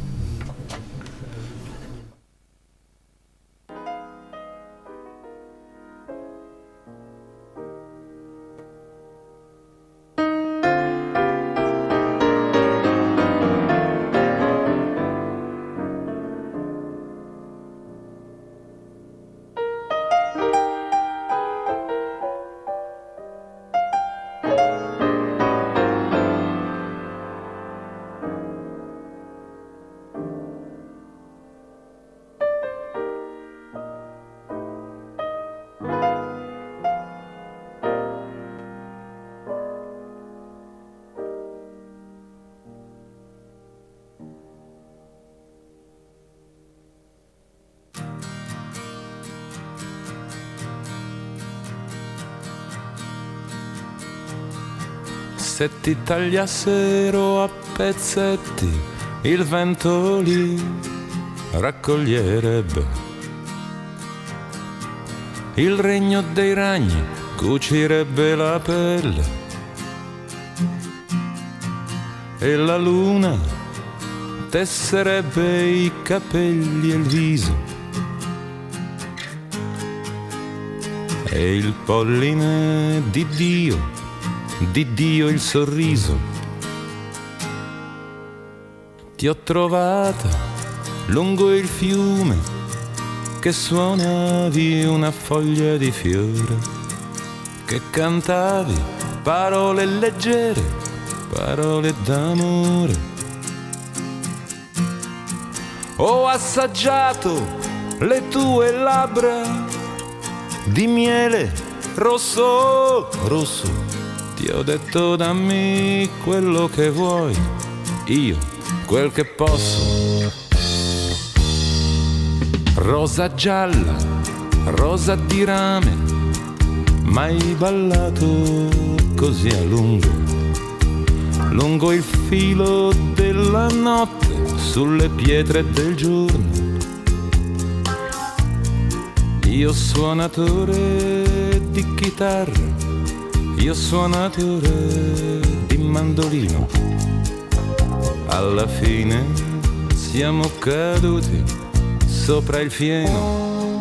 Se ti tagliassero a pezzetti, il vento li raccoglierebbe. Il regno dei ragni cucirebbe la pelle e la luna tesserebbe i capelli e il viso, e il polline di Dio, di Dio il sorriso. Ti ho trovata lungo il fiume che suonavi una foglia di fiore. che cantavi parole leggere, parole d'amore. Ho assaggiato le tue labbra di miele rosso, rosso. Ti ho detto dammi quello che vuoi, io quel che posso. Rosa gialla, rosa di rame, mai ballato così a lungo, lungo il filo della notte, sulle pietre del giorno. Io suonatore di chitarra, io suonatore di mandolino, alla fine siamo caduti sopra il fieno.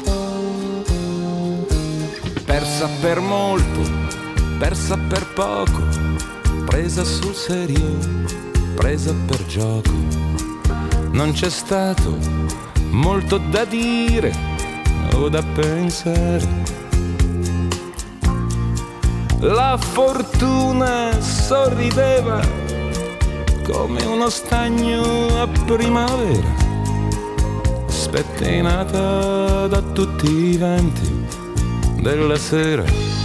Persa per molto, persa per poco, presa sul serio, presa per gioco. Non c'è stato molto da dire o da pensare. La fortuna sorrideva come uno stagno a primavera, spettinata da tutti i venti della sera.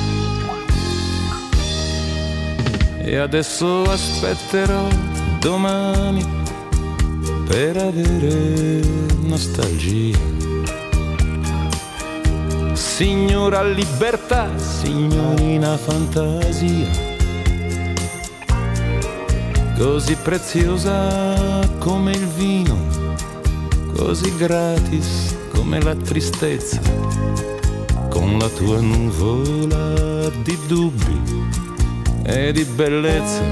E adesso aspetterò domani per avere nostalgia. Signora libertà, signorina fantasia, così preziosa come il vino, così gratis come la tristezza, con la tua nuvola di dubbi e di bellezza.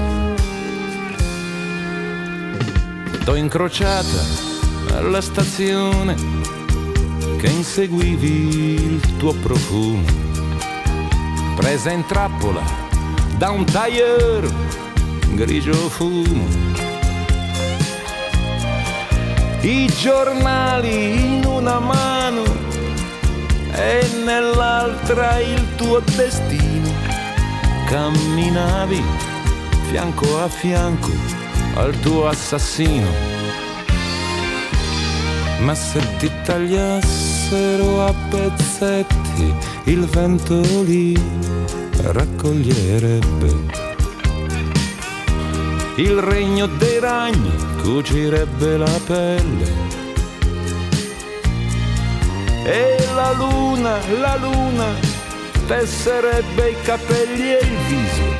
T'ho incrociata alla stazione che inseguivi il tuo profumo, presa in trappola da un tailleur grigio fumo. I giornali in una mano e nell'altra il tuo destino. Camminavi fianco a fianco al tuo assassino. Ma se ti tagliassero a pezzetti, il vento li raccoglierebbe. Il regno dei ragni cucirebbe la pelle. E la luna, la luna tesserebbe i capelli e il viso.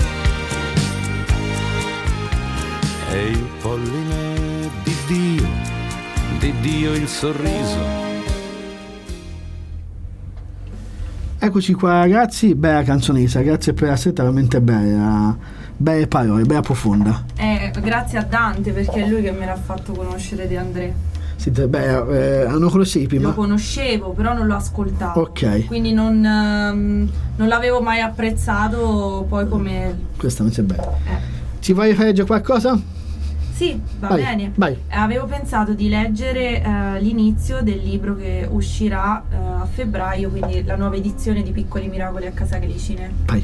E il polline di Dio, di Dio il sorriso. Eccoci qua ragazzi, bella canzone Isa, grazie per la scelta, veramente bella, belle parole, bella profonda. Eh, grazie a Dante perché è lui che me l'ha fatto conoscere De André. Sì, beh, eh, non conoscevi prima? Lo conoscevo, però non l'ho ascoltato. Ok. Quindi non, ehm, non l'avevo mai apprezzato poi come... Questa non c'è bella. Eh. Ci vuoi fare leggere qualcosa? Sì, va vai, bene. Vai. Avevo pensato di leggere eh, l'inizio del libro che uscirà eh, a febbraio, quindi la nuova edizione di Piccoli Miracoli a Casa Glicine. Vai.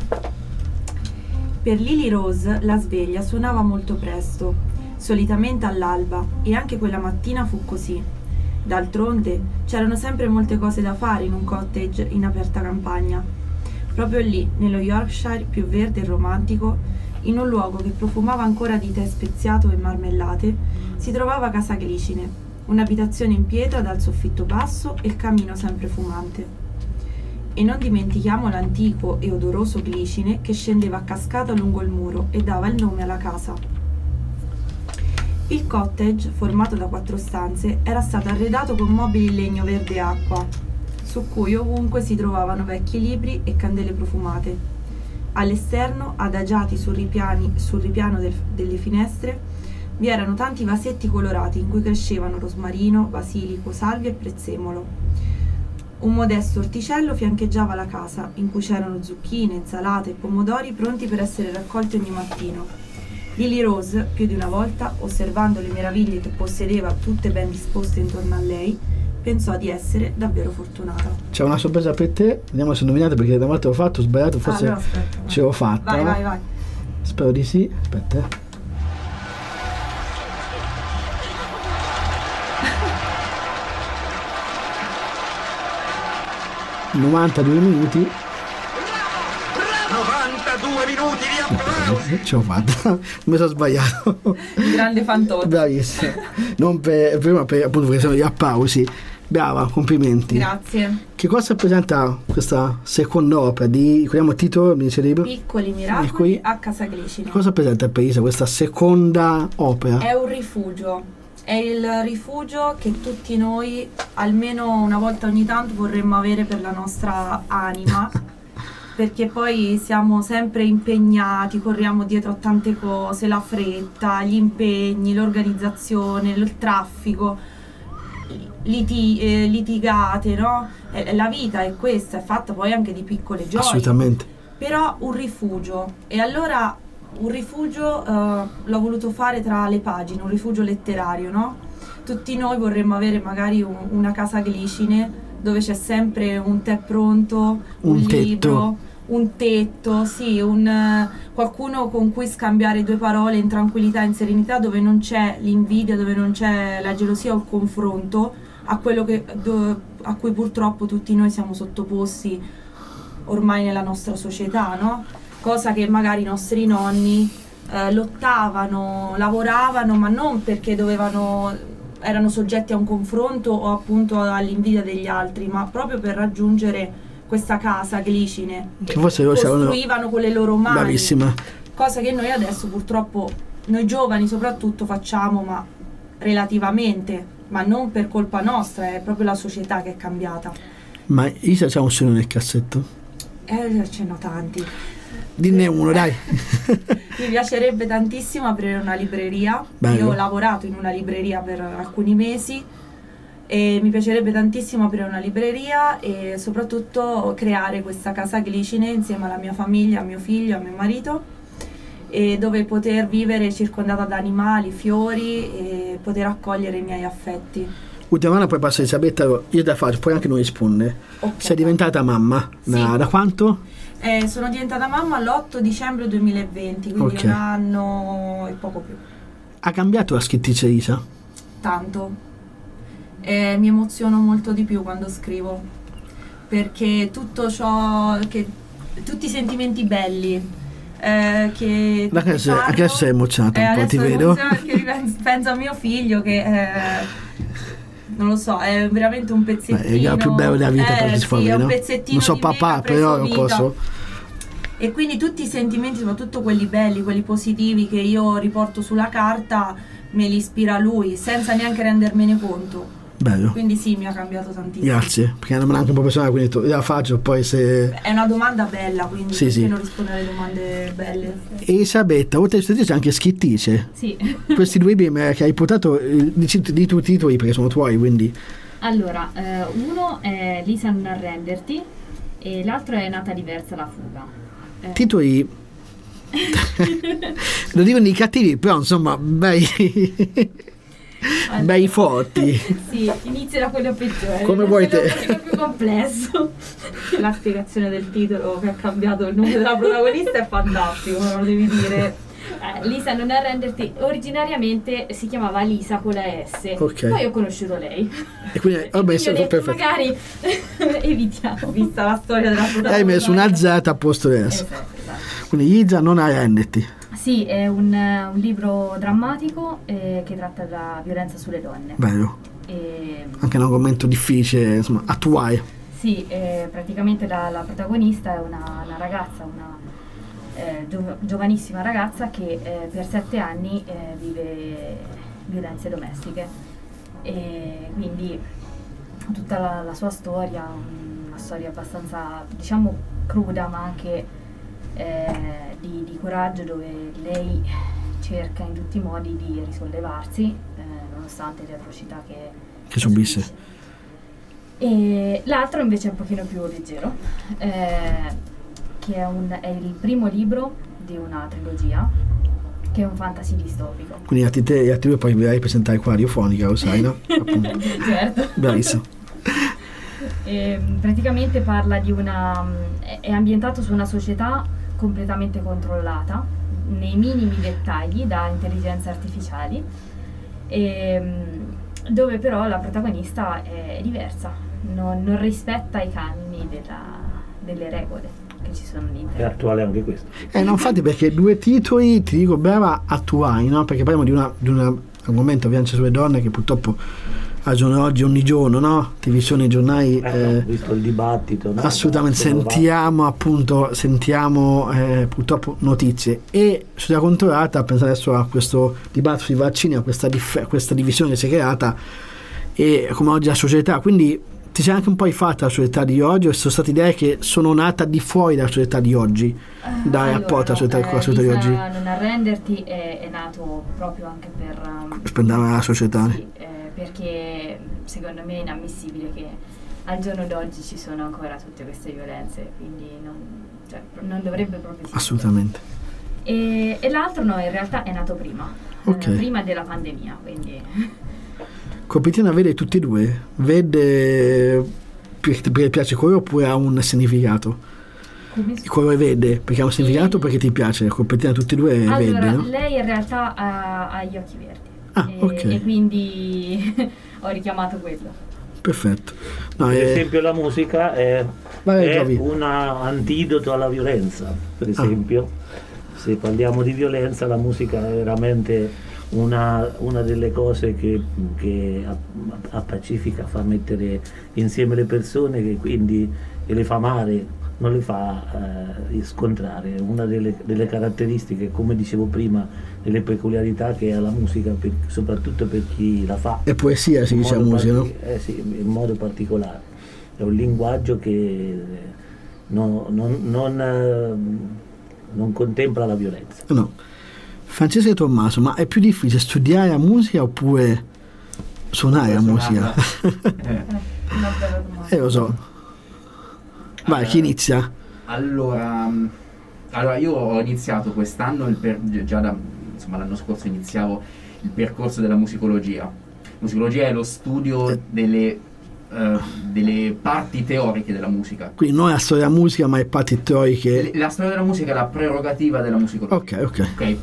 Per Lily Rose la sveglia suonava molto presto, solitamente all'alba, e anche quella mattina fu così. D'altronde c'erano sempre molte cose da fare in un cottage in aperta campagna. Proprio lì, nello Yorkshire più verde e romantico, in un luogo che profumava ancora di tè speziato e marmellate, si trovava Casa Glicine, un'abitazione in pietra dal soffitto basso e il camino sempre fumante. E non dimentichiamo l'antico e odoroso glicine che scendeva a cascata lungo il muro e dava il nome alla casa. Il cottage, formato da quattro stanze, era stato arredato con mobili in legno verde acqua, su cui ovunque si trovavano vecchi libri e candele profumate. All'esterno, adagiati sul, ripiani, sul ripiano del, delle finestre, vi erano tanti vasetti colorati in cui crescevano rosmarino, basilico, salvia e prezzemolo. Un modesto orticello fiancheggiava la casa, in cui c'erano zucchine, insalate e pomodori pronti per essere raccolti ogni mattino. Lily Rose, più di una volta, osservando le meraviglie che possedeva tutte ben disposte intorno a lei, pensò di essere davvero fortunata. C'è una sorpresa per te, vediamo se indovinate, perché una volta l'ho fatto, ho sbagliato, forse allora, aspetta, ce l'ho fatta. Vai, vai, vai. Spero di sì. Aspetta. novantadue minuti. novantadue minuti di applausi. Ce l'ho fatta. Mi sono sbagliato. Il grande fantozzo. Bravissimo. Non per prima per appunto perché sono gli applausi. Brava, complimenti. Grazie. Che cosa presenta questa seconda opera di, ricordiamo il titolo, mi dice libro? Piccoli miracoli Piccoli. a Casa Glicine. Cosa presenta per Isa questa seconda opera? È un rifugio. È il rifugio che tutti noi almeno una volta ogni tanto vorremmo avere per la nostra anima, perché poi siamo sempre impegnati, corriamo dietro a tante cose, la fretta, gli impegni, l'organizzazione, il traffico, liti- eh, litigate, no? Eh, la vita è questa, è fatta poi anche di piccole gioie. Assolutamente. Però un rifugio, e allora un rifugio uh, l'ho voluto fare tra le pagine, un rifugio letterario, no? Tutti noi vorremmo avere magari un, una casa Glicine dove c'è sempre un tè pronto, un, un libro, tetto. un tetto, sì, un, uh, qualcuno con cui scambiare due parole in tranquillità, in serenità, dove non c'è l'invidia, dove non c'è la gelosia o il confronto a quello che, do, a cui purtroppo tutti noi siamo sottoposti ormai nella nostra società, no? Cosa che magari i nostri nonni eh, lottavano, lavoravano, ma non perché dovevano, erano soggetti a un confronto o appunto all'invidia degli altri, ma proprio per raggiungere questa casa Glicine. Che forse loro costruivano con le loro mani. Bravissima. Cosa che noi adesso purtroppo, noi giovani soprattutto, facciamo, ma relativamente, ma non per colpa nostra, è proprio la società che è cambiata. Ma Isa c'ha un sogno nel cassetto? Eh, ce n'ho tanti. Dinne uno, dai. Mi piacerebbe tantissimo aprire una libreria. Bello. Io ho lavorato in una libreria per alcuni mesi e mi piacerebbe tantissimo aprire una libreria e soprattutto creare questa casa Glicine insieme alla mia famiglia, a mio figlio, a mio marito, e dove poter vivere circondata da animali, fiori e poter accogliere i miei affetti. Ultima domanda, poi passo a Elisabetta, io te la faccio, poi anche noi risponde. Okay. Sei diventata mamma? Sì. Da, da quanto? Eh, sono diventata mamma l'otto dicembre duemilaventi, quindi Okay. un anno e poco più. Ha cambiato la scrittrice Isa? Tanto. Eh, mi emoziono molto di più quando scrivo, perché tutto ciò che, tutti i sentimenti belli eh, che Anche adesso, fanno, anche adesso sei emozionata un eh, po', ti adesso vedo. Perché ripenso- penso a mio figlio che eh, non lo so, è veramente un pezzettino. Beh, è il più bello della vita, eh, per sì, fare, è un no? pezzettino Non so di me che papà, ha preso però non vita. posso. E quindi tutti i sentimenti, soprattutto quelli belli, quelli positivi che io riporto sulla carta, me li ispira lui, senza neanche rendermene conto. Bello. Quindi sì, mi ha cambiato tantissimo. Grazie, perché non me l'ha anche un po' personale, quindi ho detto, io la faccio, poi se... È una domanda bella, quindi Sì, perché sì. non rispondere alle domande belle? Elisabetta, oltre a scrittrice anche scrittrice. Sì. Questi due libri che hai portato, eh, di, di tutti i titoli, perché sono tuoi, quindi... Allora, eh, uno è Lisa non arrenderti e l'altro è Nata diversa la fuga. Eh, Titoli... lo dicono i cattivi, però insomma, bei... bei forti. Sì, inizia da quello peggiore. Come da vuoi quello- te. quello più complesso. La spiegazione del titolo che ha cambiato il nome della protagonista è fantastico, me lo devi dire. Eh, Lisa non arrenderti originariamente si chiamava Lisa con la S. Ok. Poi ho conosciuto lei. E quindi, vabbè, Quindi ho detto, perfetto. magari evitiamo. Vista la storia della protagonista. Hai messo una Z a posto adesso. Esatto, esatto. Quindi Isa non arrenderti. Sì, è un, un libro drammatico eh, che tratta della violenza sulle donne. Bello. E, Anche un argomento difficile, insomma, attuale. sì, eh, praticamente la, la protagonista è una, una ragazza, una eh, gio- giovanissima ragazza che eh, per sette anni eh, vive violenze domestiche. E quindi tutta la, la sua storia, una storia abbastanza, diciamo, cruda, ma anche eh, di, di coraggio, dove lei cerca in tutti i modi di risollevarsi eh, nonostante le atrocità che, Che subisse. E l'altro invece è un pochino più leggero, eh, che è, un, è il primo libro di una trilogia, che è un fantasy distopico. Quindi gli altri, te, gli altri due poi vi vai a presentare qua radiofonica, lo sai, no? Appunto. Certo. Bravissimo. E, praticamente parla di una è ambientato su una società completamente controllata nei minimi dettagli da intelligenze artificiali, e, dove però la protagonista è diversa, non, non rispetta i canoni della, delle regole che ci sono all'interno. È attuale anche questo. Eh, no, infatti, perché due titoli, ti dico, brava, attuali, no? Perché parliamo di una, di una argomento, violenza sulle donne, che purtroppo al giorno d'oggi ogni giorno, no? Ti vi sono i giornali, Eh, eh, ho visto il dibattito, no? assolutamente, Sono va- sentiamo appunto, sentiamo eh, purtroppo notizie. E sulla controllata, pensare adesso a questo dibattito sui vaccini, a questa, dif- questa divisione che si è creata, e come oggi la società, quindi ti sei anche un po' fatta la società di oggi, o sono state idee che sono nate al di fuori dalla società di oggi, dai Allora, rapporti alla società, no, con la eh, società di Lisa oggi, Non arrenderti è, è nato proprio anche per um, spendere la società. sì, eh, perché secondo me è inammissibile che al giorno d'oggi ci sono ancora tutte queste violenze, quindi non, cioè, non dovrebbe proprio esistere. Assolutamente. E, e l'altro no, in realtà è nato prima, Ok. eh, prima della pandemia, quindi Copertina vede tutti e due, vede perché ti piace il colore oppure ha un significato? come Il colore verde perché ha un significato, perché ti piace, la copertina tutti e due è allora, verde, no? lei in realtà ha, ha gli occhi verdi, Ah, e, ok. e quindi ho richiamato quello. Perfetto. No, Per è- esempio la musica è, Vai, è Giovi. un antidoto alla violenza, per Ah. esempio. Se parliamo di violenza, la musica è veramente una, una delle cose che, che app- appacifica, fa mettere insieme le persone, che quindi e le fa amare, non le fa eh, scontrare. Una delle, delle caratteristiche, come dicevo prima, delle peculiarità che ha la musica, per- soprattutto per chi la fa. è poesia, si In dice la modo musica, no? parti- eh sì, in modo particolare. È un linguaggio che non, non- non, eh, non contempla la violenza. No. Francesco e Tommaso, ma è più difficile studiare la musica oppure suonare la musica? Eh. Una bella domanda. Eh, lo so. Vai, chi inizia? Allora, mh, allora io ho iniziato quest'anno, il per- già da, insomma l'anno scorso iniziavo il percorso della musicologia. Musicologia è lo studio delle, eh, delle parti teoriche della musica. Quindi non è la storia della musica, ma è parti teoriche. La storia della musica è la prerogativa della musicologia. Ok, ok. Ok.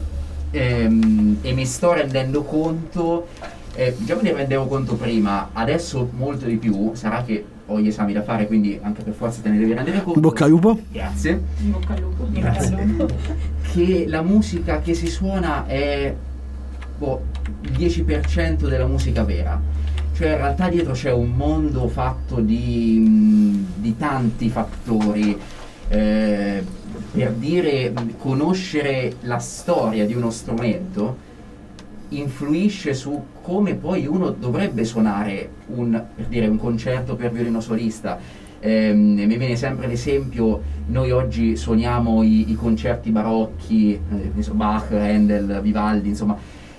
Ehm, e mi sto rendendo conto, eh, già me ne rendevo conto prima, adesso molto di più, sarà che ho gli esami da fare, quindi anche per forza te ne devi rendere conto. In bocca al lupo. Grazie. In bocca al lupo. Grazie. Che la musica che si suona è boh, il dieci per cento della musica vera. Cioè in realtà dietro c'è un mondo fatto di, mh, di tanti fattori. Eh, per dire, mh, conoscere la storia di uno strumento influisce su come poi uno dovrebbe suonare un, per dire, un concerto per violino solista. Ehm, mi viene sempre l'esempio, noi oggi suoniamo i, i concerti barocchi, eh, ne so, Bach, Handel, Vivaldi, insomma,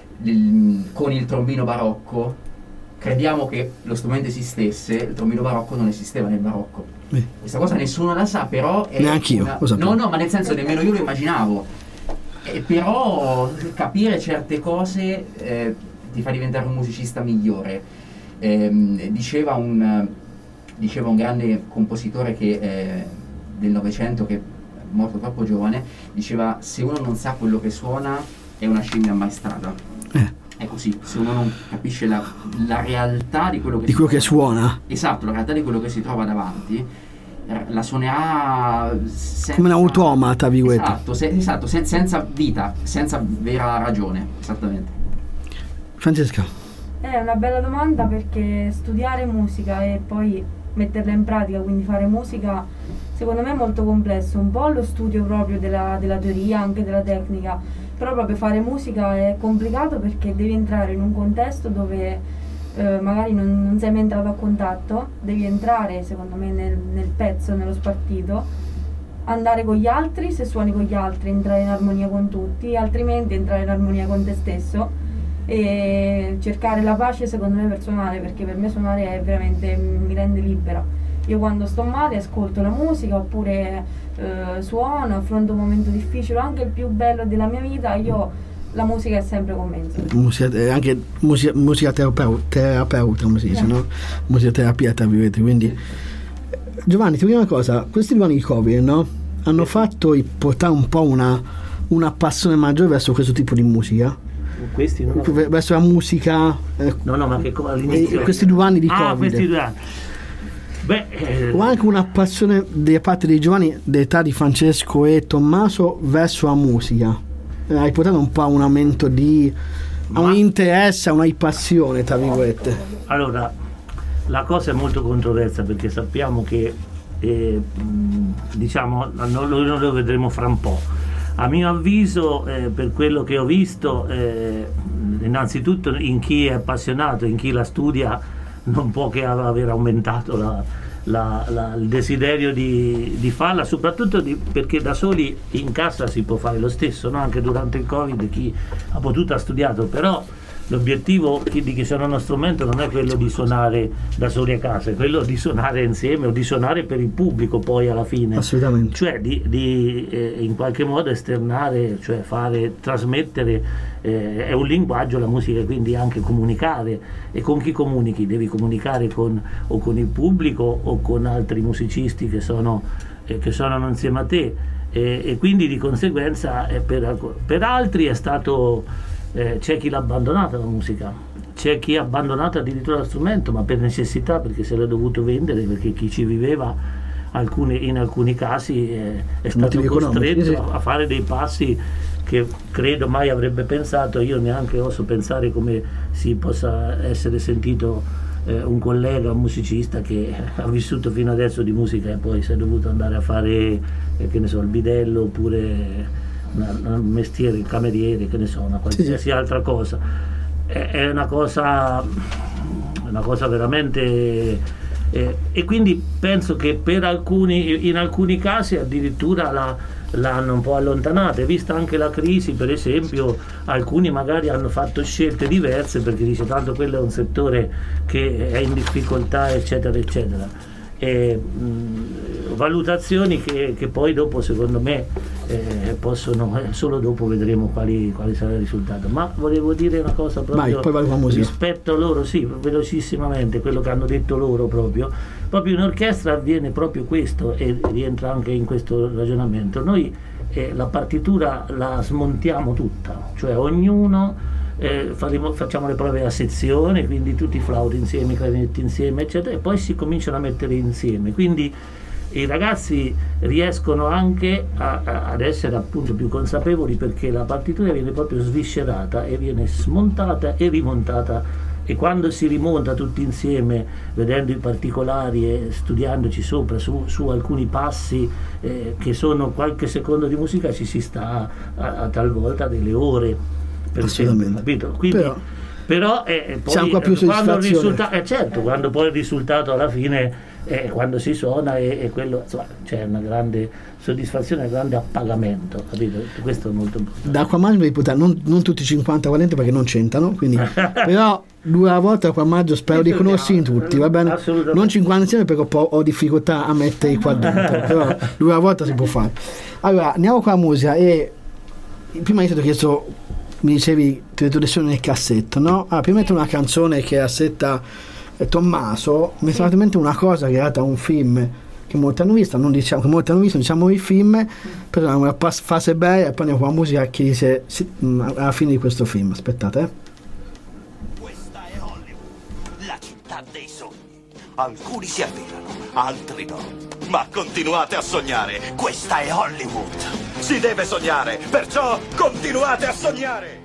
il- con il trombino barocco. Crediamo che lo strumento esistesse, il trombino barocco non esisteva nel barocco. Beh, Questa cosa nessuno la sa, però è Neanch'io, una- lo sapevo. No, no, ma nel senso nemmeno io lo immaginavo. Eh, però capire certe cose eh, ti fa diventare un musicista migliore. Ehm, diceva, un, diceva un grande compositore che, eh, del Novecento, che è morto troppo giovane, diceva: se uno non sa quello che suona è una scimmia ammaestrata. eh, È così, se uno non capisce la, la realtà di quello che di si quello che trova- suona. Esatto, la realtà di quello che si trova davanti, eh, la suonerà senza, Come un automata, virgolette. Esatto, se- esatto se- senza vita, senza vera ragione, esattamente. Francesca. È una bella domanda, perché studiare musica e poi metterla in pratica, quindi fare musica, secondo me è molto complesso. Un po' lo studio proprio della, della teoria, anche della tecnica, però proprio fare musica è complicato perché devi entrare in un contesto dove eh, magari non, non sei mai entrato a contatto, devi entrare secondo me nel, nel pezzo, nello spartito, andare con gli altri, se suoni con gli altri entrare in armonia con tutti, altrimenti entrare in armonia con te stesso e cercare la pace, secondo me, per suonare, perché per me suonare è veramente, mi rende libera. Io quando sto male ascolto la musica, oppure eh, suono, affronto un momento difficile, anche il più bello della mia vita, io la musica è sempre con me, insomma. Musica, eh, anche musica, musica terapeuta, terapeuta, come si dice, no? Musica terapia, tra virgolette, quindi Giovanni, ti dico una cosa, questi due anni di Covid, no? Hanno fatto portare un po' una, una passione maggiore verso questo tipo di musica? Questi non V- verso la musica eh, no no ma che co- all'inizio eh, questi due anni di ah, Covid, questi due anni beh eh, o anche una passione da parte dei giovani dell'età di Francesco e Tommaso verso la musica, eh, hai portato un po' a un aumento di a un interesse, a una passione tra virgolette. Allora, la cosa è molto controversa perché sappiamo che eh, diciamo noi lo, lo vedremo fra un po'. A mio avviso, eh, per quello che ho visto, eh, innanzitutto in chi è appassionato, in chi la studia, non può che aver aumentato la, la, la, il desiderio di, di farla, soprattutto di, perché da soli in casa si può fare lo stesso, no? Anche durante il Covid chi ha potuto ha studiato, però l'obiettivo di chi suona uno strumento non è quello di suonare da soli a casa, è quello di suonare insieme o di suonare per il pubblico poi alla fine. Assolutamente. Cioè di, di eh, in qualche modo esternare, cioè fare, trasmettere, eh, è un linguaggio la musica, quindi anche comunicare. E con chi comunichi? Devi comunicare con, o con il pubblico o con altri musicisti che sono eh, che suonano insieme a te, e, e quindi di conseguenza eh, per, per altri è stato Eh, c'è chi l'ha abbandonata la musica, c'è chi ha abbandonato addirittura lo strumento, ma per necessità, perché se l'ha dovuto vendere, perché chi ci viveva alcuni, in alcuni casi eh, è stato costretto sì. a, a fare dei passi che credo mai avrebbe pensato. Io neanche oso pensare come si possa essere sentito eh, un collega, un musicista che ha vissuto fino adesso di musica e poi si è dovuto andare a fare eh, che ne so, il bidello oppure un mestiere, il cameriere, che ne so, una qualsiasi sì. altra cosa. È, è una cosa una cosa veramente eh, e quindi penso che per alcuni, in alcuni casi addirittura la, l'hanno un po' allontanata, e vista anche la crisi per esempio alcuni magari hanno fatto scelte diverse perché dice tanto quello è un settore che è in difficoltà eccetera eccetera. E, mh, valutazioni che, che poi dopo secondo me eh, possono eh, solo dopo vedremo quali, quali sarà il risultato. Ma volevo dire una cosa proprio Vai, rispetto a loro, sì, velocissimamente quello che hanno detto loro, proprio proprio in orchestra avviene proprio questo, e rientra anche in questo ragionamento. Noi eh, la partitura la smontiamo tutta, cioè ognuno Eh, faremo, facciamo le prove a sezione, quindi tutti i flauti insieme, i clarinetti insieme eccetera, e poi si cominciano a mettere insieme, quindi i ragazzi riescono anche a, a, ad essere appunto più consapevoli, perché la partitura viene proprio sviscerata e viene smontata e rimontata, e quando si rimonta tutti insieme vedendo i particolari e studiandoci sopra su, su alcuni passi eh, che sono qualche secondo di musica, ci si sta a, a talvolta delle ore. Assolutamente. Capito? Quindi, però, però eh, poi, qua più quando il risultato eh, certo, quando poi il risultato alla fine eh, quando si suona e, e quello insomma, c'è una grande soddisfazione, un grande appagamento, capito? Questo è molto importante. Da qua maggio non, non tutti i cinquanta quaranta perché non c'entrano, quindi però due volte da qua maggio spero di conoscerli tutti, va bene? Non cinquanta insieme perché ho, ho difficoltà a metterli qua dentro, però due volte si può fare. Allora andiamo con la musica, e prima io ti ho chiesto, mi dicevi le tue lezioni nel cassetto, no? Allora, prima metto una canzone che assetta eh, Tommaso, mi è venuta in mente una cosa che è stata un film che molti hanno visto, non diciamo che molti hanno visto, diciamo i film, però una fase bella e poi andiamo con la musica che dice sì, alla fine di questo film. Aspettate, eh. Questa è Hollywood, la città dei sogni. Alcuni si avverano, altri no. Ma continuate a sognare, questa è Hollywood. Si deve sognare, perciò continuate a sognare.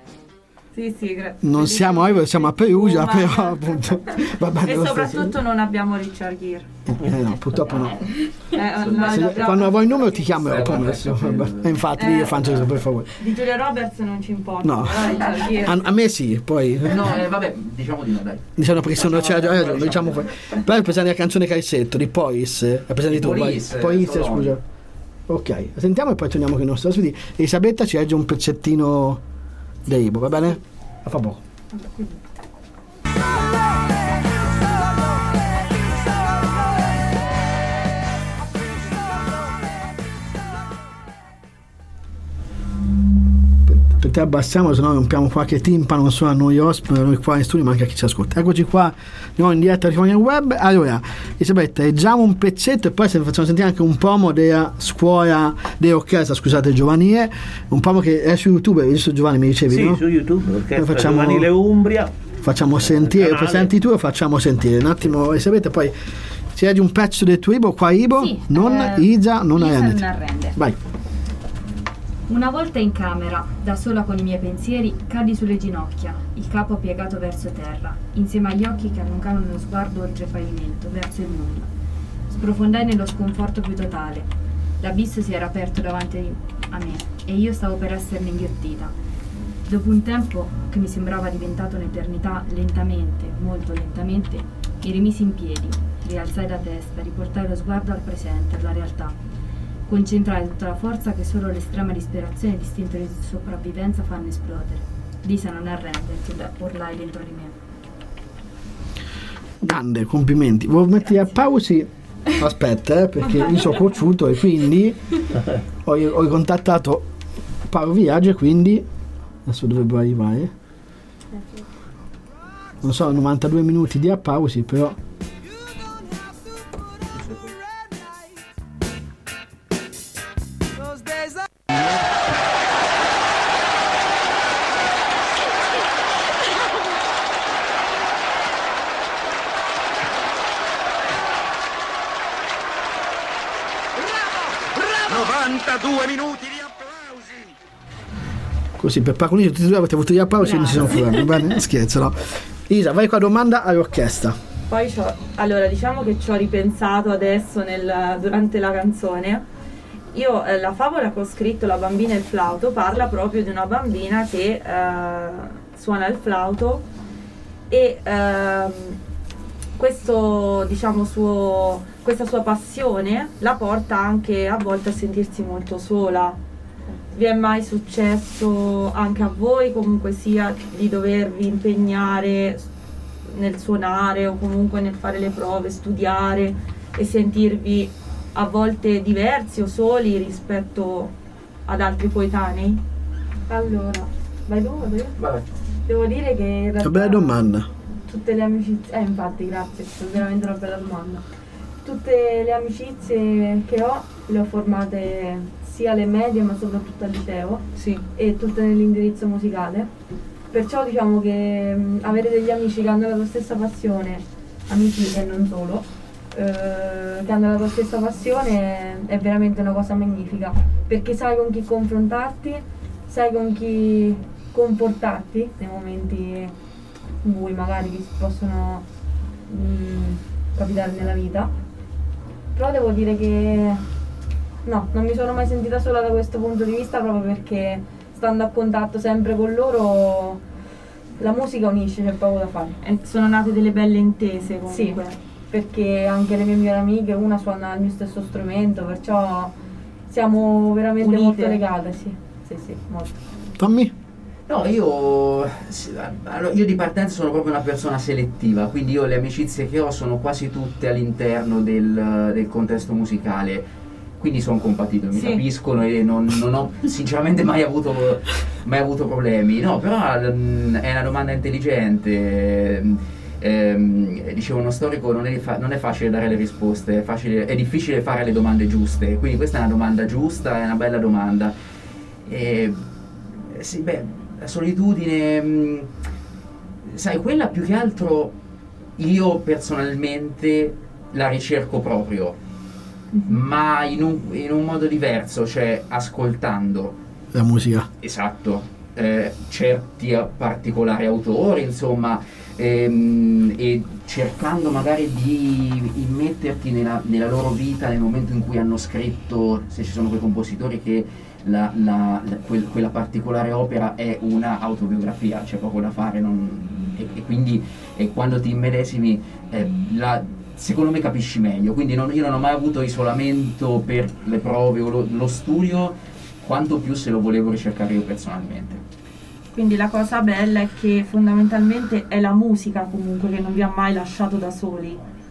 Sì, sì, grazie. Non siamo a siamo a Perugia, ma... però appunto va bene. E soprattutto non abbiamo Richard Gere. Eh, no, purtroppo no. Eh, Se, quando vuoi il numero ti chiamo, ho promesso. E infatti eh, io faccio per favore. Di Giulia Roberts non ci importa. No. A, a me sì, poi. No, eh, vabbè, diciamo di no, dai. Diciamo perché sono c'è ragione, diciamo poi. Però è presente la canzone Calzetto di Pois, è presente tu, vai. Pois, scusa. Ok, sentiamo e poi torniamo con i nostri ospiti. Elisabetta ci legge un pezzettino di Ibo, va bene? A fra poco. Aspetta. per te abbassiamo, se no rompiamo qualche timpano non solo a noi ospiti, noi qua in studio, ma anche a chi ci ascolta. Eccoci qua, andiamo in diretta al web. Allora, Elisabetta, leggiamo un pezzetto e poi se facciamo sentire anche un pomo della scuola dell'orchestra, scusate, giovanile, un pomo che è su YouTube, hai visto Giovanni, mi dicevi, sì, no? Su YouTube, Orchestra facciamo, Giovanile Umbria. Facciamo sentire, poi senti tu e facciamo sentire. Un attimo, Elisabetta, poi ci leggi un pezzo del tuo Ibo, qua Ibo, sì, non eh, Isa, non Isa arrenditi. non arrende. Vai. Una volta in camera, da sola con i miei pensieri, caddi sulle ginocchia, il capo piegato verso terra, insieme agli occhi che allungavano lo sguardo oltre il pavimento, verso il nulla. Sprofondai nello sconforto più totale. L'abisso si era aperto davanti a me e io stavo per esserne inghiottita. Dopo un tempo che mi sembrava diventato un'eternità, lentamente, molto lentamente, mi rimisi in piedi, rialzai la testa, riportai lo sguardo al presente, alla realtà. Concentrai tutta la forza che solo l'estrema disperazione e l'istinto di sopravvivenza fanno esplodere. Lisa, non arrenderti, urlai dentro di me. Grande, complimenti. Vuoi mettere a pausi? Aspetta, eh, perché mi sono conosciuto e quindi ho, ho contattato Paolo Viaggio e quindi adesso dovrebbero arrivare. Non so, novantadue minuti di a pausi, però. novantadue minuti di applausi. Così per Pacolino tutti e due avete avuto gli applausi e non si sono furati, va bene? Scherzo, no? Isa, vai qua, domanda all'orchestra. Poi c'ho, allora diciamo che ci ho ripensato adesso nel, durante la canzone. Io eh, la favola che ho scritto, La bambina e il flauto, parla proprio di una bambina che eh, suona il flauto e eh, questo, diciamo, suo, questa sua passione la porta anche a volte a sentirsi molto sola. Vi è mai successo anche a voi, comunque sia, di dovervi impegnare nel suonare o comunque nel fare le prove, studiare e sentirvi a volte diversi o soli rispetto ad altri coetanei? Allora, vai tu, vado io? Vabbè. Devo dire che in realtà Che bella domanda. tutte le amicizie, eh infatti grazie, è veramente una bella domanda. Tutte le amicizie che ho le ho formate sia alle medie ma soprattutto al liceo, sì, e tutte nell'indirizzo musicale. Perciò diciamo che mh, avere degli amici che hanno la tua stessa passione, amici e non solo, eh, che hanno la tua stessa passione è veramente una cosa magnifica, perché sai con chi confrontarti, sai con chi comportarti nei momenti in cui magari ti possono mh, capitare nella vita. Però devo dire che no, non mi sono mai sentita sola da questo punto di vista, proprio perché stando a contatto sempre con loro la musica unisce, c'è poco da fare. E sono nate delle belle intese comunque. Sì, perché anche le mie migliori amiche, una suona il mio stesso strumento, perciò siamo veramente Unite. molto legate, sì, sì, sì, molto. Tommy? No, io, allora, io di partenza sono proprio una persona selettiva, quindi io le amicizie che ho sono quasi tutte all'interno del, del contesto musicale, quindi sono compatibili, mi sì. capiscono e non, non ho sinceramente mai avuto, mai avuto problemi. No, però mh, è una domanda intelligente. Ehm, dicevo uno storico, non è, fa- non è facile dare le risposte, è, facile, è difficile fare le domande giuste, quindi questa è una domanda giusta, è una bella domanda. E, sì, beh, la solitudine, mh, sai, quella più che altro io personalmente la ricerco proprio, mm-hmm. ma in un, in un modo diverso, cioè ascoltando la musica. Esatto, eh, certi particolari autori, insomma, ehm, e cercando magari di immetterti nella, nella loro vita nel momento in cui hanno scritto, se ci sono quei compositori che La, la, la, quel, quella particolare opera è una autobiografia, c'è poco da fare, non, e, e quindi e quando ti immedesimi eh, la, secondo me capisci meglio, quindi non, io non ho mai avuto isolamento per le prove o lo, lo studio, quanto più se lo volevo ricercare io personalmente. Quindi la cosa bella è che fondamentalmente è la musica comunque che non vi ha mai lasciato da soli,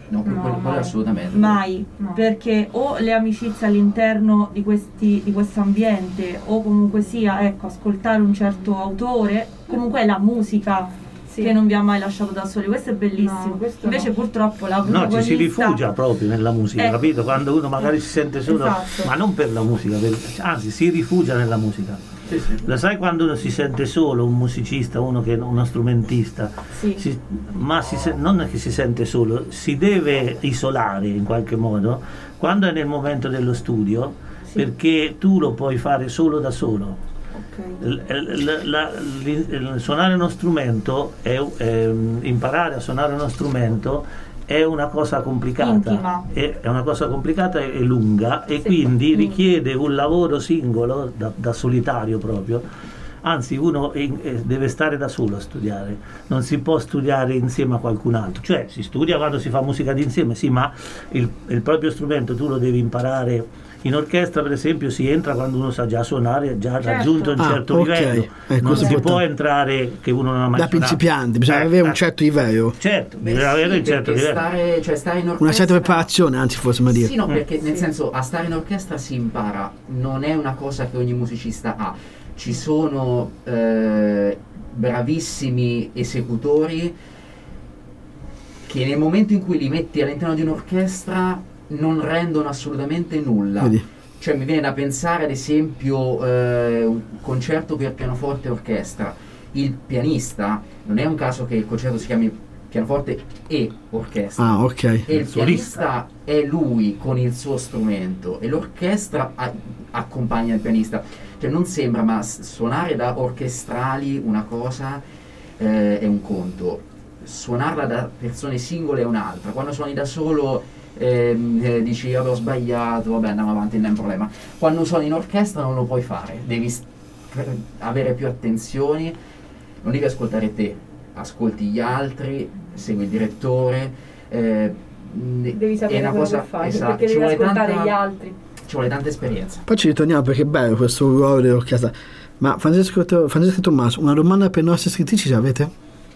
No, No, quello, quello mai. assolutamente. Mai, No. perché o le amicizie all'interno di questi di questo ambiente o comunque sia, ecco, ascoltare un certo autore, comunque è la musica Sì. che non vi ha mai lasciato da soli, questo è bellissimo. No, questo Invece no. purtroppo la No, ci protagonista si rifugia proprio nella musica, Eh. capito? Quando uno magari si sente solo, Esatto. ma non per la musica, per- anzi si rifugia nella musica. Sì, sì. Lo sai quando uno si sente solo, un musicista, uno che uno strumentista, Sì. si- ma si se- non è che si sente solo, si deve isolare in qualche modo quando è nel momento dello studio, Sì. perché tu lo puoi fare solo da solo. Ok. L- l- la- l- il suonare uno strumento è, è- imparare a suonare uno strumento è una cosa complicata, Intima. è, è una cosa complicata e, e lunga, e Sì. quindi Mm. richiede un lavoro singolo da, da solitario proprio. Anzi, uno in- eh, deve stare da solo a studiare, non si può studiare insieme a qualcun altro, cioè si studia quando si fa musica d'insieme, sì, ma il, il proprio strumento tu lo devi imparare. In orchestra, per esempio, si entra quando uno sa già suonare, ha già Certo. raggiunto un Ah, certo ok. livello. Eh, Non questo si è può importante. entrare che uno non ha mai Da suonato. principianti, bisogna Eh, avere un eh, certo livello, Certo, Beh, bisogna avere sì, un certo perché livello. stare, cioè stare in orchestra, una certa preparazione, anzi forse ma dire. Sì, no, perché nel Sì. senso a stare in orchestra si impara, non è una cosa che ogni musicista ha. Ci sono eh, bravissimi esecutori che nel momento in cui li metti all'interno di un'orchestra non rendono assolutamente nulla. Vedi? Cioè mi viene da pensare ad esempio eh, un concerto per pianoforte e orchestra. Il pianista, non è un caso che il concerto si chiami pianoforte e orchestra. Ah, ok. E il Il pianista è lui con il suo strumento e l'orchestra a- accompagna il pianista. Cioè non sembra, ma s- suonare da orchestrali una cosa eh, è un conto, suonarla da persone singole è un'altra. Quando suoni da solo ehm, eh, dici avevo sbagliato, vabbè andiamo avanti, non è un problema. Quando suoni in orchestra non lo puoi fare, devi st- avere più attenzioni, non devi ascoltare te, ascolti gli altri, segui il direttore. eh, Devi è sapere una quello cosa, che fai, esatto, perché ci devi vuole ascoltare tanta- gli altri. ci vuole tanta esperienza. Poi ci ritorniamo perché è bello questo ruolo dell'orchestra. Ma Francesco, Francesco Tommaso, una domanda per le nostre scrittrici ce l'avete?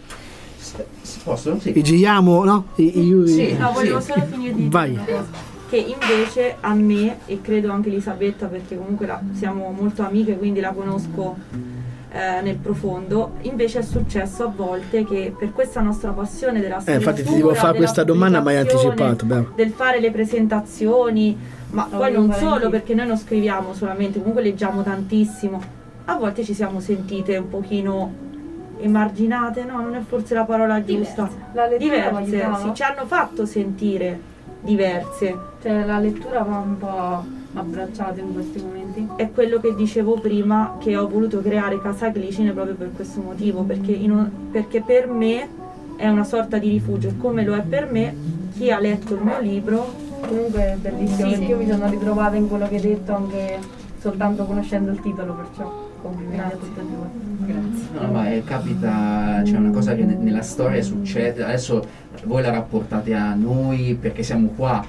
S- s- Posso? Sì. I giriamo, no? I, i- Sì. No, volevo solo finire di Vai. dire una cosa. Che invece a me, e credo anche Elisabetta, perché comunque la- siamo molto amiche, quindi la conosco eh, nel profondo, invece è successo a volte che per questa nostra passione della Eh, scrittura, infatti ti devo fare della questa domanda, ma hai pubblicazione, anticipato, bravo. del fare le presentazioni, ma Lo poi volevo non fare solo, anch'io. perché noi non scriviamo solamente, comunque leggiamo tantissimo, a volte ci siamo sentite un pochino emarginate, no, non è forse la parola giusta, La lettura vi diverse, aiutava? sì, ci hanno fatto sentire diverse. Cioè la lettura va un po' abbracciata in questi momenti. È quello che dicevo prima, che ho voluto creare Casa Glicine proprio per questo motivo, perché, in un- perché per me è una sorta di rifugio, e come lo è per me chi ha letto il mio libro. Comunque è bellissimo, Sì. perché io mi sono ritrovata in quello che hai detto anche soltanto conoscendo il titolo, perciò complimenti a tutte e due. Grazie. No, no, ma eh, capita, c'è una cosa che ne- nella storia succede, adesso voi la rapportate a noi perché siamo qua,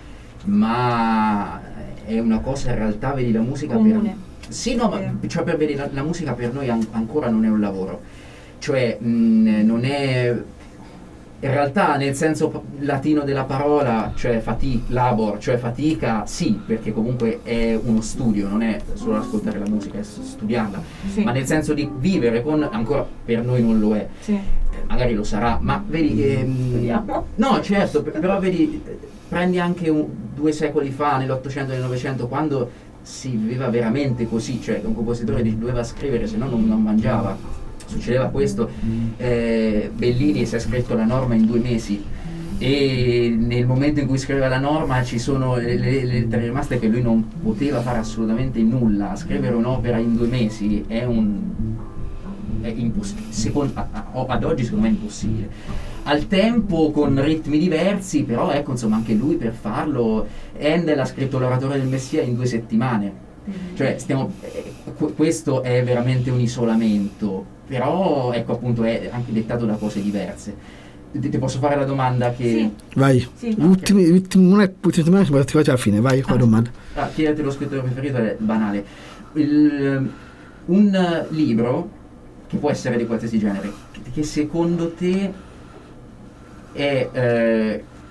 ma è una cosa in realtà, vedi la musica Comune. per... Sì, no, ma Eh. cioè per vedi la, la musica per noi an- ancora non è un lavoro, cioè mh, non è... In realtà nel senso p- latino della parola, cioè fati, labor, cioè fatica, sì, perché comunque è uno studio, non è solo ascoltare la musica, è s- studiarla, Sì. ma nel senso di vivere con, ancora per noi non lo è, Sì. Eh, magari lo sarà, ma vedi, ehm, Speriamo. no certo, p- però vedi, eh, prendi anche un- due secoli fa, nell'Ottocento e nel Novecento, quando si viveva veramente così, cioè un compositore di- doveva scrivere, se no non, non mangiava. Succedeva questo, eh, Bellini si è scritto la norma in due mesi e nel momento in cui scriveva la norma ci sono le, le, le lettere rimaste che lui non poteva fare assolutamente nulla. Scrivere un'opera in due mesi è un è impossibile, secondo, a- a- ad oggi secondo me è impossibile. Al tempo con ritmi diversi, però ecco insomma anche lui per farlo, Handel ha scritto l'Oratore del Messia in due settimane. Cioè stiamo, eh, qu- questo è veramente un isolamento, però ecco appunto è anche dettato da cose diverse. Ti, ti posso fare la domanda che... Sì. Vai. Sì. Ultimi, ultimi, non è ultimi domande, ma ti alla fine, vai con la domanda. Ah, chiederti lo scrittore preferito è banale. Il, un eh, libro, che può essere di qualsiasi genere, che, che secondo te è, eh,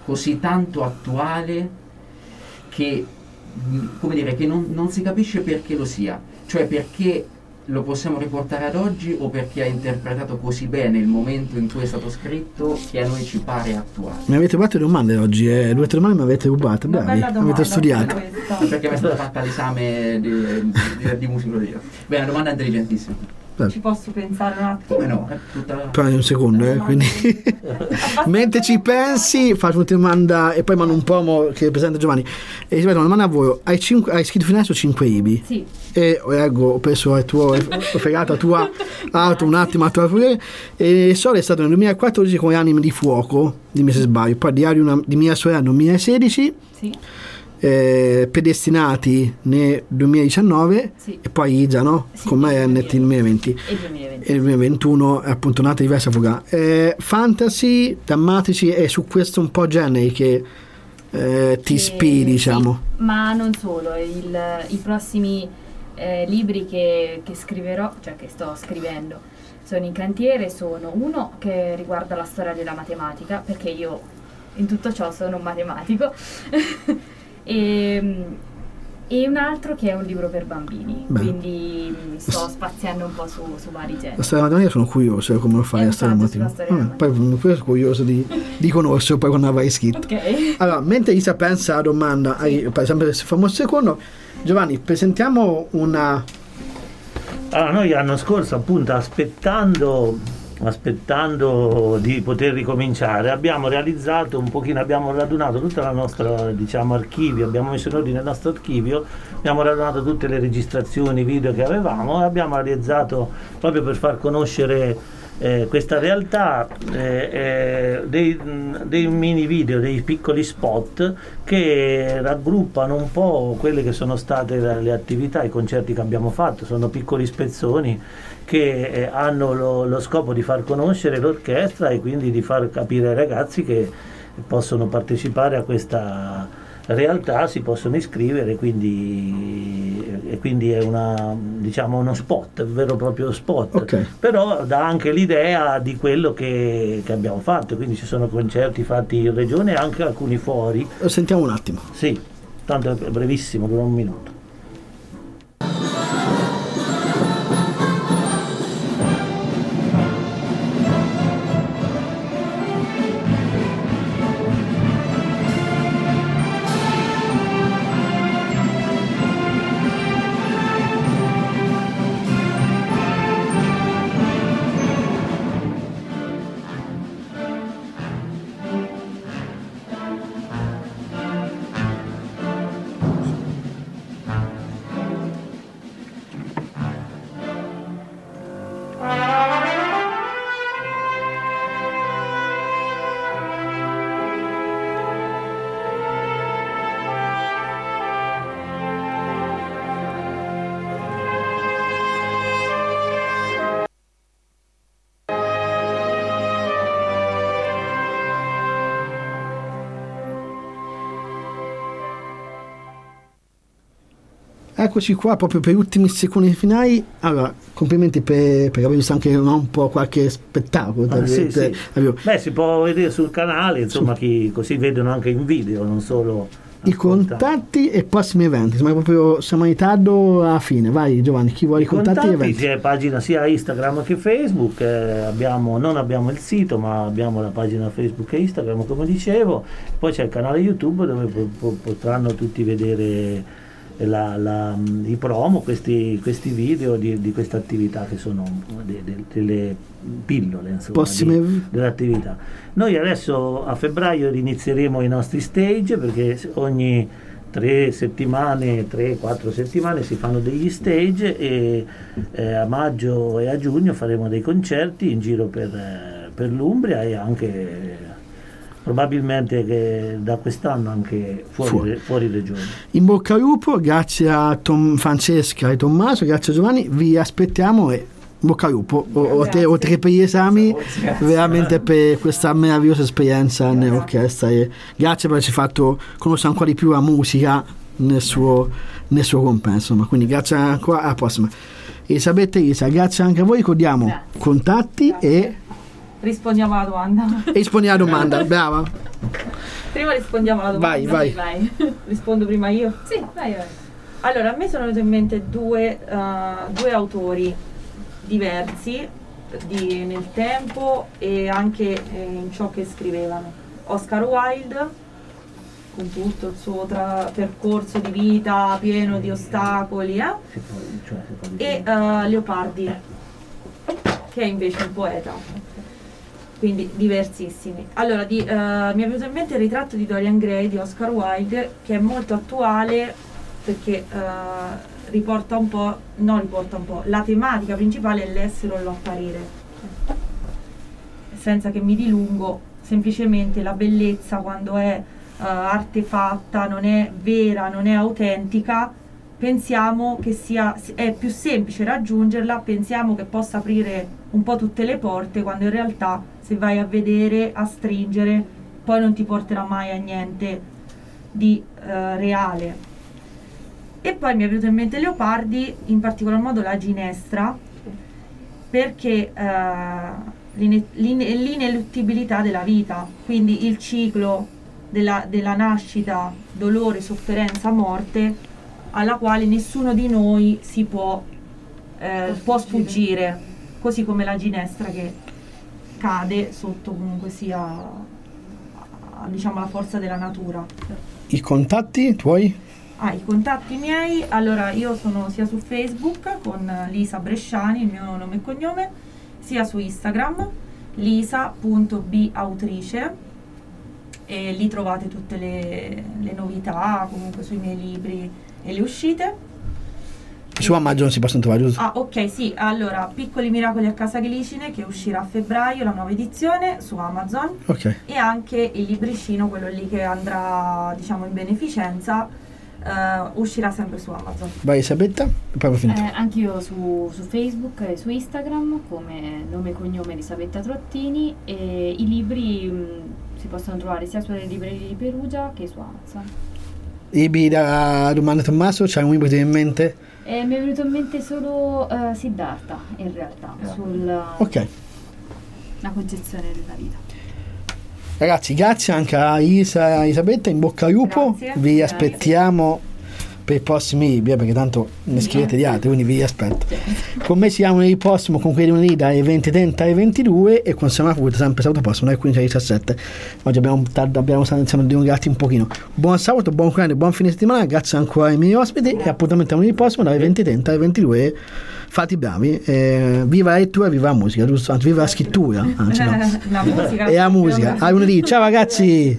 così tanto attuale che, come dire, che non, non si capisce perché lo sia, cioè perché lo possiamo riportare ad oggi o perché ha interpretato così bene il momento in cui è stato scritto che a noi ci pare attuale. Mi avete rubato le domande oggi, eh? Due o tre domande mi avete rubato, bravi, avete studiato. Perché mi è stata fatta l'esame di, di, di musicologia. Beh, una domanda intelligentissima. Ci posso pensare un attimo? Come no? È tutta... Però un secondo, eh, quindi mentre ci pensi faccio una domanda e poi mando un pomo che presenta Giovanni e ti faccio una domanda a voi. Hai, cinque, hai scritto fino adesso cinque I B I? Sì. E ecco, ho preso il tuo, ho fregato la tua auto un attimo, la tua, e Sole è stato nel duemilaquattordici con Anime di Fuoco, dimmi se sbaglio, poi Diario una, di mia sorella nel duemilasedici, sì. eh, Predestinati nel duemiladiciannove, sì. E poi Iza, no? Sì, con me nel duemilaventi e duemilaventi. E duemilaventuno è appunto nata diversa fuga. Eh, fantasy, drammatici e su questo un po' generi che eh, ti ispiri, diciamo. Sì, ma non solo, il, i prossimi eh, libri che, che scriverò, cioè che sto scrivendo, sono in cantiere, sono uno che riguarda la storia della matematica, perché io in tutto ciò sono un matematico, e, e un altro che è un libro per bambini. Beh. Quindi sto spaziando un po' su, su vari generi. La storia matematica sono curioso come lo fai, la storia matematica. Ah, poi, poi sono curioso di, di conoscere poi quando avrai scritto. Okay. Allora, mentre Isa pensa alla domanda, sì. hai, per esempio se famo un secondo, Giovanni, presentiamo una... Allora, noi l'anno scorso, appunto, aspettando aspettando di poter ricominciare, abbiamo realizzato un pochino, abbiamo radunato tutta la nostra, diciamo, archivio, abbiamo messo in ordine il nostro archivio, abbiamo radunato tutte le registrazioni video che avevamo e abbiamo realizzato, proprio per far conoscere eh, questa realtà, eh, eh, dei, dei mini video, dei piccoli spot che raggruppano un po' quelle che sono state le, le attività, i concerti che abbiamo fatto. Sono piccoli spezzoni che eh, hanno lo, lo scopo di far conoscere l'orchestra e quindi di far capire ai ragazzi che possono partecipare a questa realtà, si possono iscrivere, quindi, e quindi è una, diciamo, uno spot, un vero e proprio spot, okay. Però dà anche l'idea di quello che, che abbiamo fatto, quindi ci sono concerti fatti in regione e anche alcuni fuori. Lo sentiamo un attimo. Sì, tanto è brevissimo, dura un minuto. Eccoci qua proprio per gli ultimi secondi finali. Allora, complimenti per, per aver visto anche no, un po' qualche spettacolo. Ah, da, sì, da, sì. Da, Beh, si può vedere sul canale, insomma, chi, così vedono anche in video, non solo i contatti e prossimi eventi. Siamo proprio siamo in ritardo alla fine. Vai Giovanni, chi vuole i contatti, contatti e eventi? C'è pagina sia Instagram che Facebook, eh, abbiamo, non abbiamo il sito, ma abbiamo la pagina Facebook e Instagram, come dicevo. Poi c'è il canale YouTube dove po- po- potranno tutti vedere La, la, i promo, questi, questi video di, di questa attività che sono de, de, delle pillole, insomma, di, dell'attività. Noi adesso a febbraio inizieremo i nostri stage, perché ogni tre settimane, tre quattro settimane si fanno degli stage e eh, a maggio e a giugno faremo dei concerti in giro per, eh, per l'Umbria e anche probabilmente che da quest'anno anche fuori, fuori. fuori regione. In bocca al lupo, grazie a Tom, Francesca e Tommaso, grazie a Giovanni, vi aspettiamo e in bocca al lupo o te, oltre che per gli esami, grazie. Veramente per questa meravigliosa esperienza nell'orchestra e grazie per averci fatto conoscere ancora di più la musica nel suo, nel suo compenso, ma quindi grazie ancora, alla prossima. Elisabetta e Isa, grazie anche a voi, ricordiamo grazie. Contatti grazie. E rispondiamo alla domanda. E rispondi alla domanda, brava. Prima rispondiamo alla domanda. Vai, vai. Vai. Rispondo prima io? Sì, vai, vai. Allora, a me sono venuti in mente due, uh, due autori diversi di, nel tempo e anche eh, in ciò che scrivevano. Oscar Wilde, con tutto il suo tra- percorso di vita pieno di ostacoli, eh? e uh, Leopardi, che è invece un poeta, quindi diversissimi. Allora, di, uh, mi è venuto in mente il ritratto di Dorian Gray di Oscar Wilde, che è molto attuale perché uh, riporta un po', non riporta un po', la tematica principale è l'essere o l'apparire. Senza che mi dilungo, semplicemente la bellezza quando è uh, artefatta, non è vera, non è autentica, pensiamo che sia, è più semplice raggiungerla, pensiamo che possa aprire un po' tutte le porte, quando in realtà se vai a vedere, a stringere, poi non ti porterà mai a niente di uh, reale. E poi mi è venuto in mente Leopardi, in particolar modo la ginestra, perché uh, l'ine- l'ine- l'ineluttibilità della vita, quindi il ciclo della, della nascita, dolore, sofferenza, morte, alla quale nessuno di noi si può, eh, può sfuggire, così come la ginestra che cade sotto comunque sia, diciamo, la forza della natura. I contatti tuoi? Ah, i contatti miei, allora io sono sia su Facebook con Lisa Bresciani, il mio nome e cognome, sia su Instagram lisa punto b-autrice, e lì trovate tutte le, le novità, comunque sui miei libri e le uscite. Su Amazon si possono trovare, giusto? Ah, ok, sì, allora Piccoli Miracoli a Casa Glicine, che uscirà a febbraio, la nuova edizione su Amazon, Ok. e anche il libricino, quello lì che andrà, diciamo, in beneficenza, Uh, uscirà sempre su Amazon. Vai Isabetta, e poi ho finito. Eh, anch'io su, su Facebook e su Instagram come nome e cognome Elisabetta Trottini, e i libri mh, si possono trovare sia sulle librerie di Perugia che su Amazon. Ibi da Romano Tommaso, c'hai un libro che ti viene in mente? E mi è venuto in mente solo uh, Siddhartha, in realtà, sulla Ok. concezione della vita. Ragazzi, grazie anche a Isa e Isabetta, in bocca al lupo. Grazie. Vi Grazie. aspettiamo per i prossimi libri, eh, perché tanto ne scrivete di altri, quindi vi aspetto. Con me siamo nei prossimo, con quelli lunedì dalle venti e trenta alle ventidue, e con Sema Food sempre sabato prossimo dalle quindici alle diciassette. Oggi abbiamo, abbiamo iniziato a dilungarti un pochino. Buon sabato, buon weekend, buon fine settimana, grazie ancora ai miei ospiti, e appuntamento a lunedì prossimo dalle venti e trenta alle ventidue. Fate i bravi, eh, viva la lettura, viva la musica, giusto? Anzi, viva la scrittura, anzi no. La musica. E la musica. A lunedì, ciao ragazzi!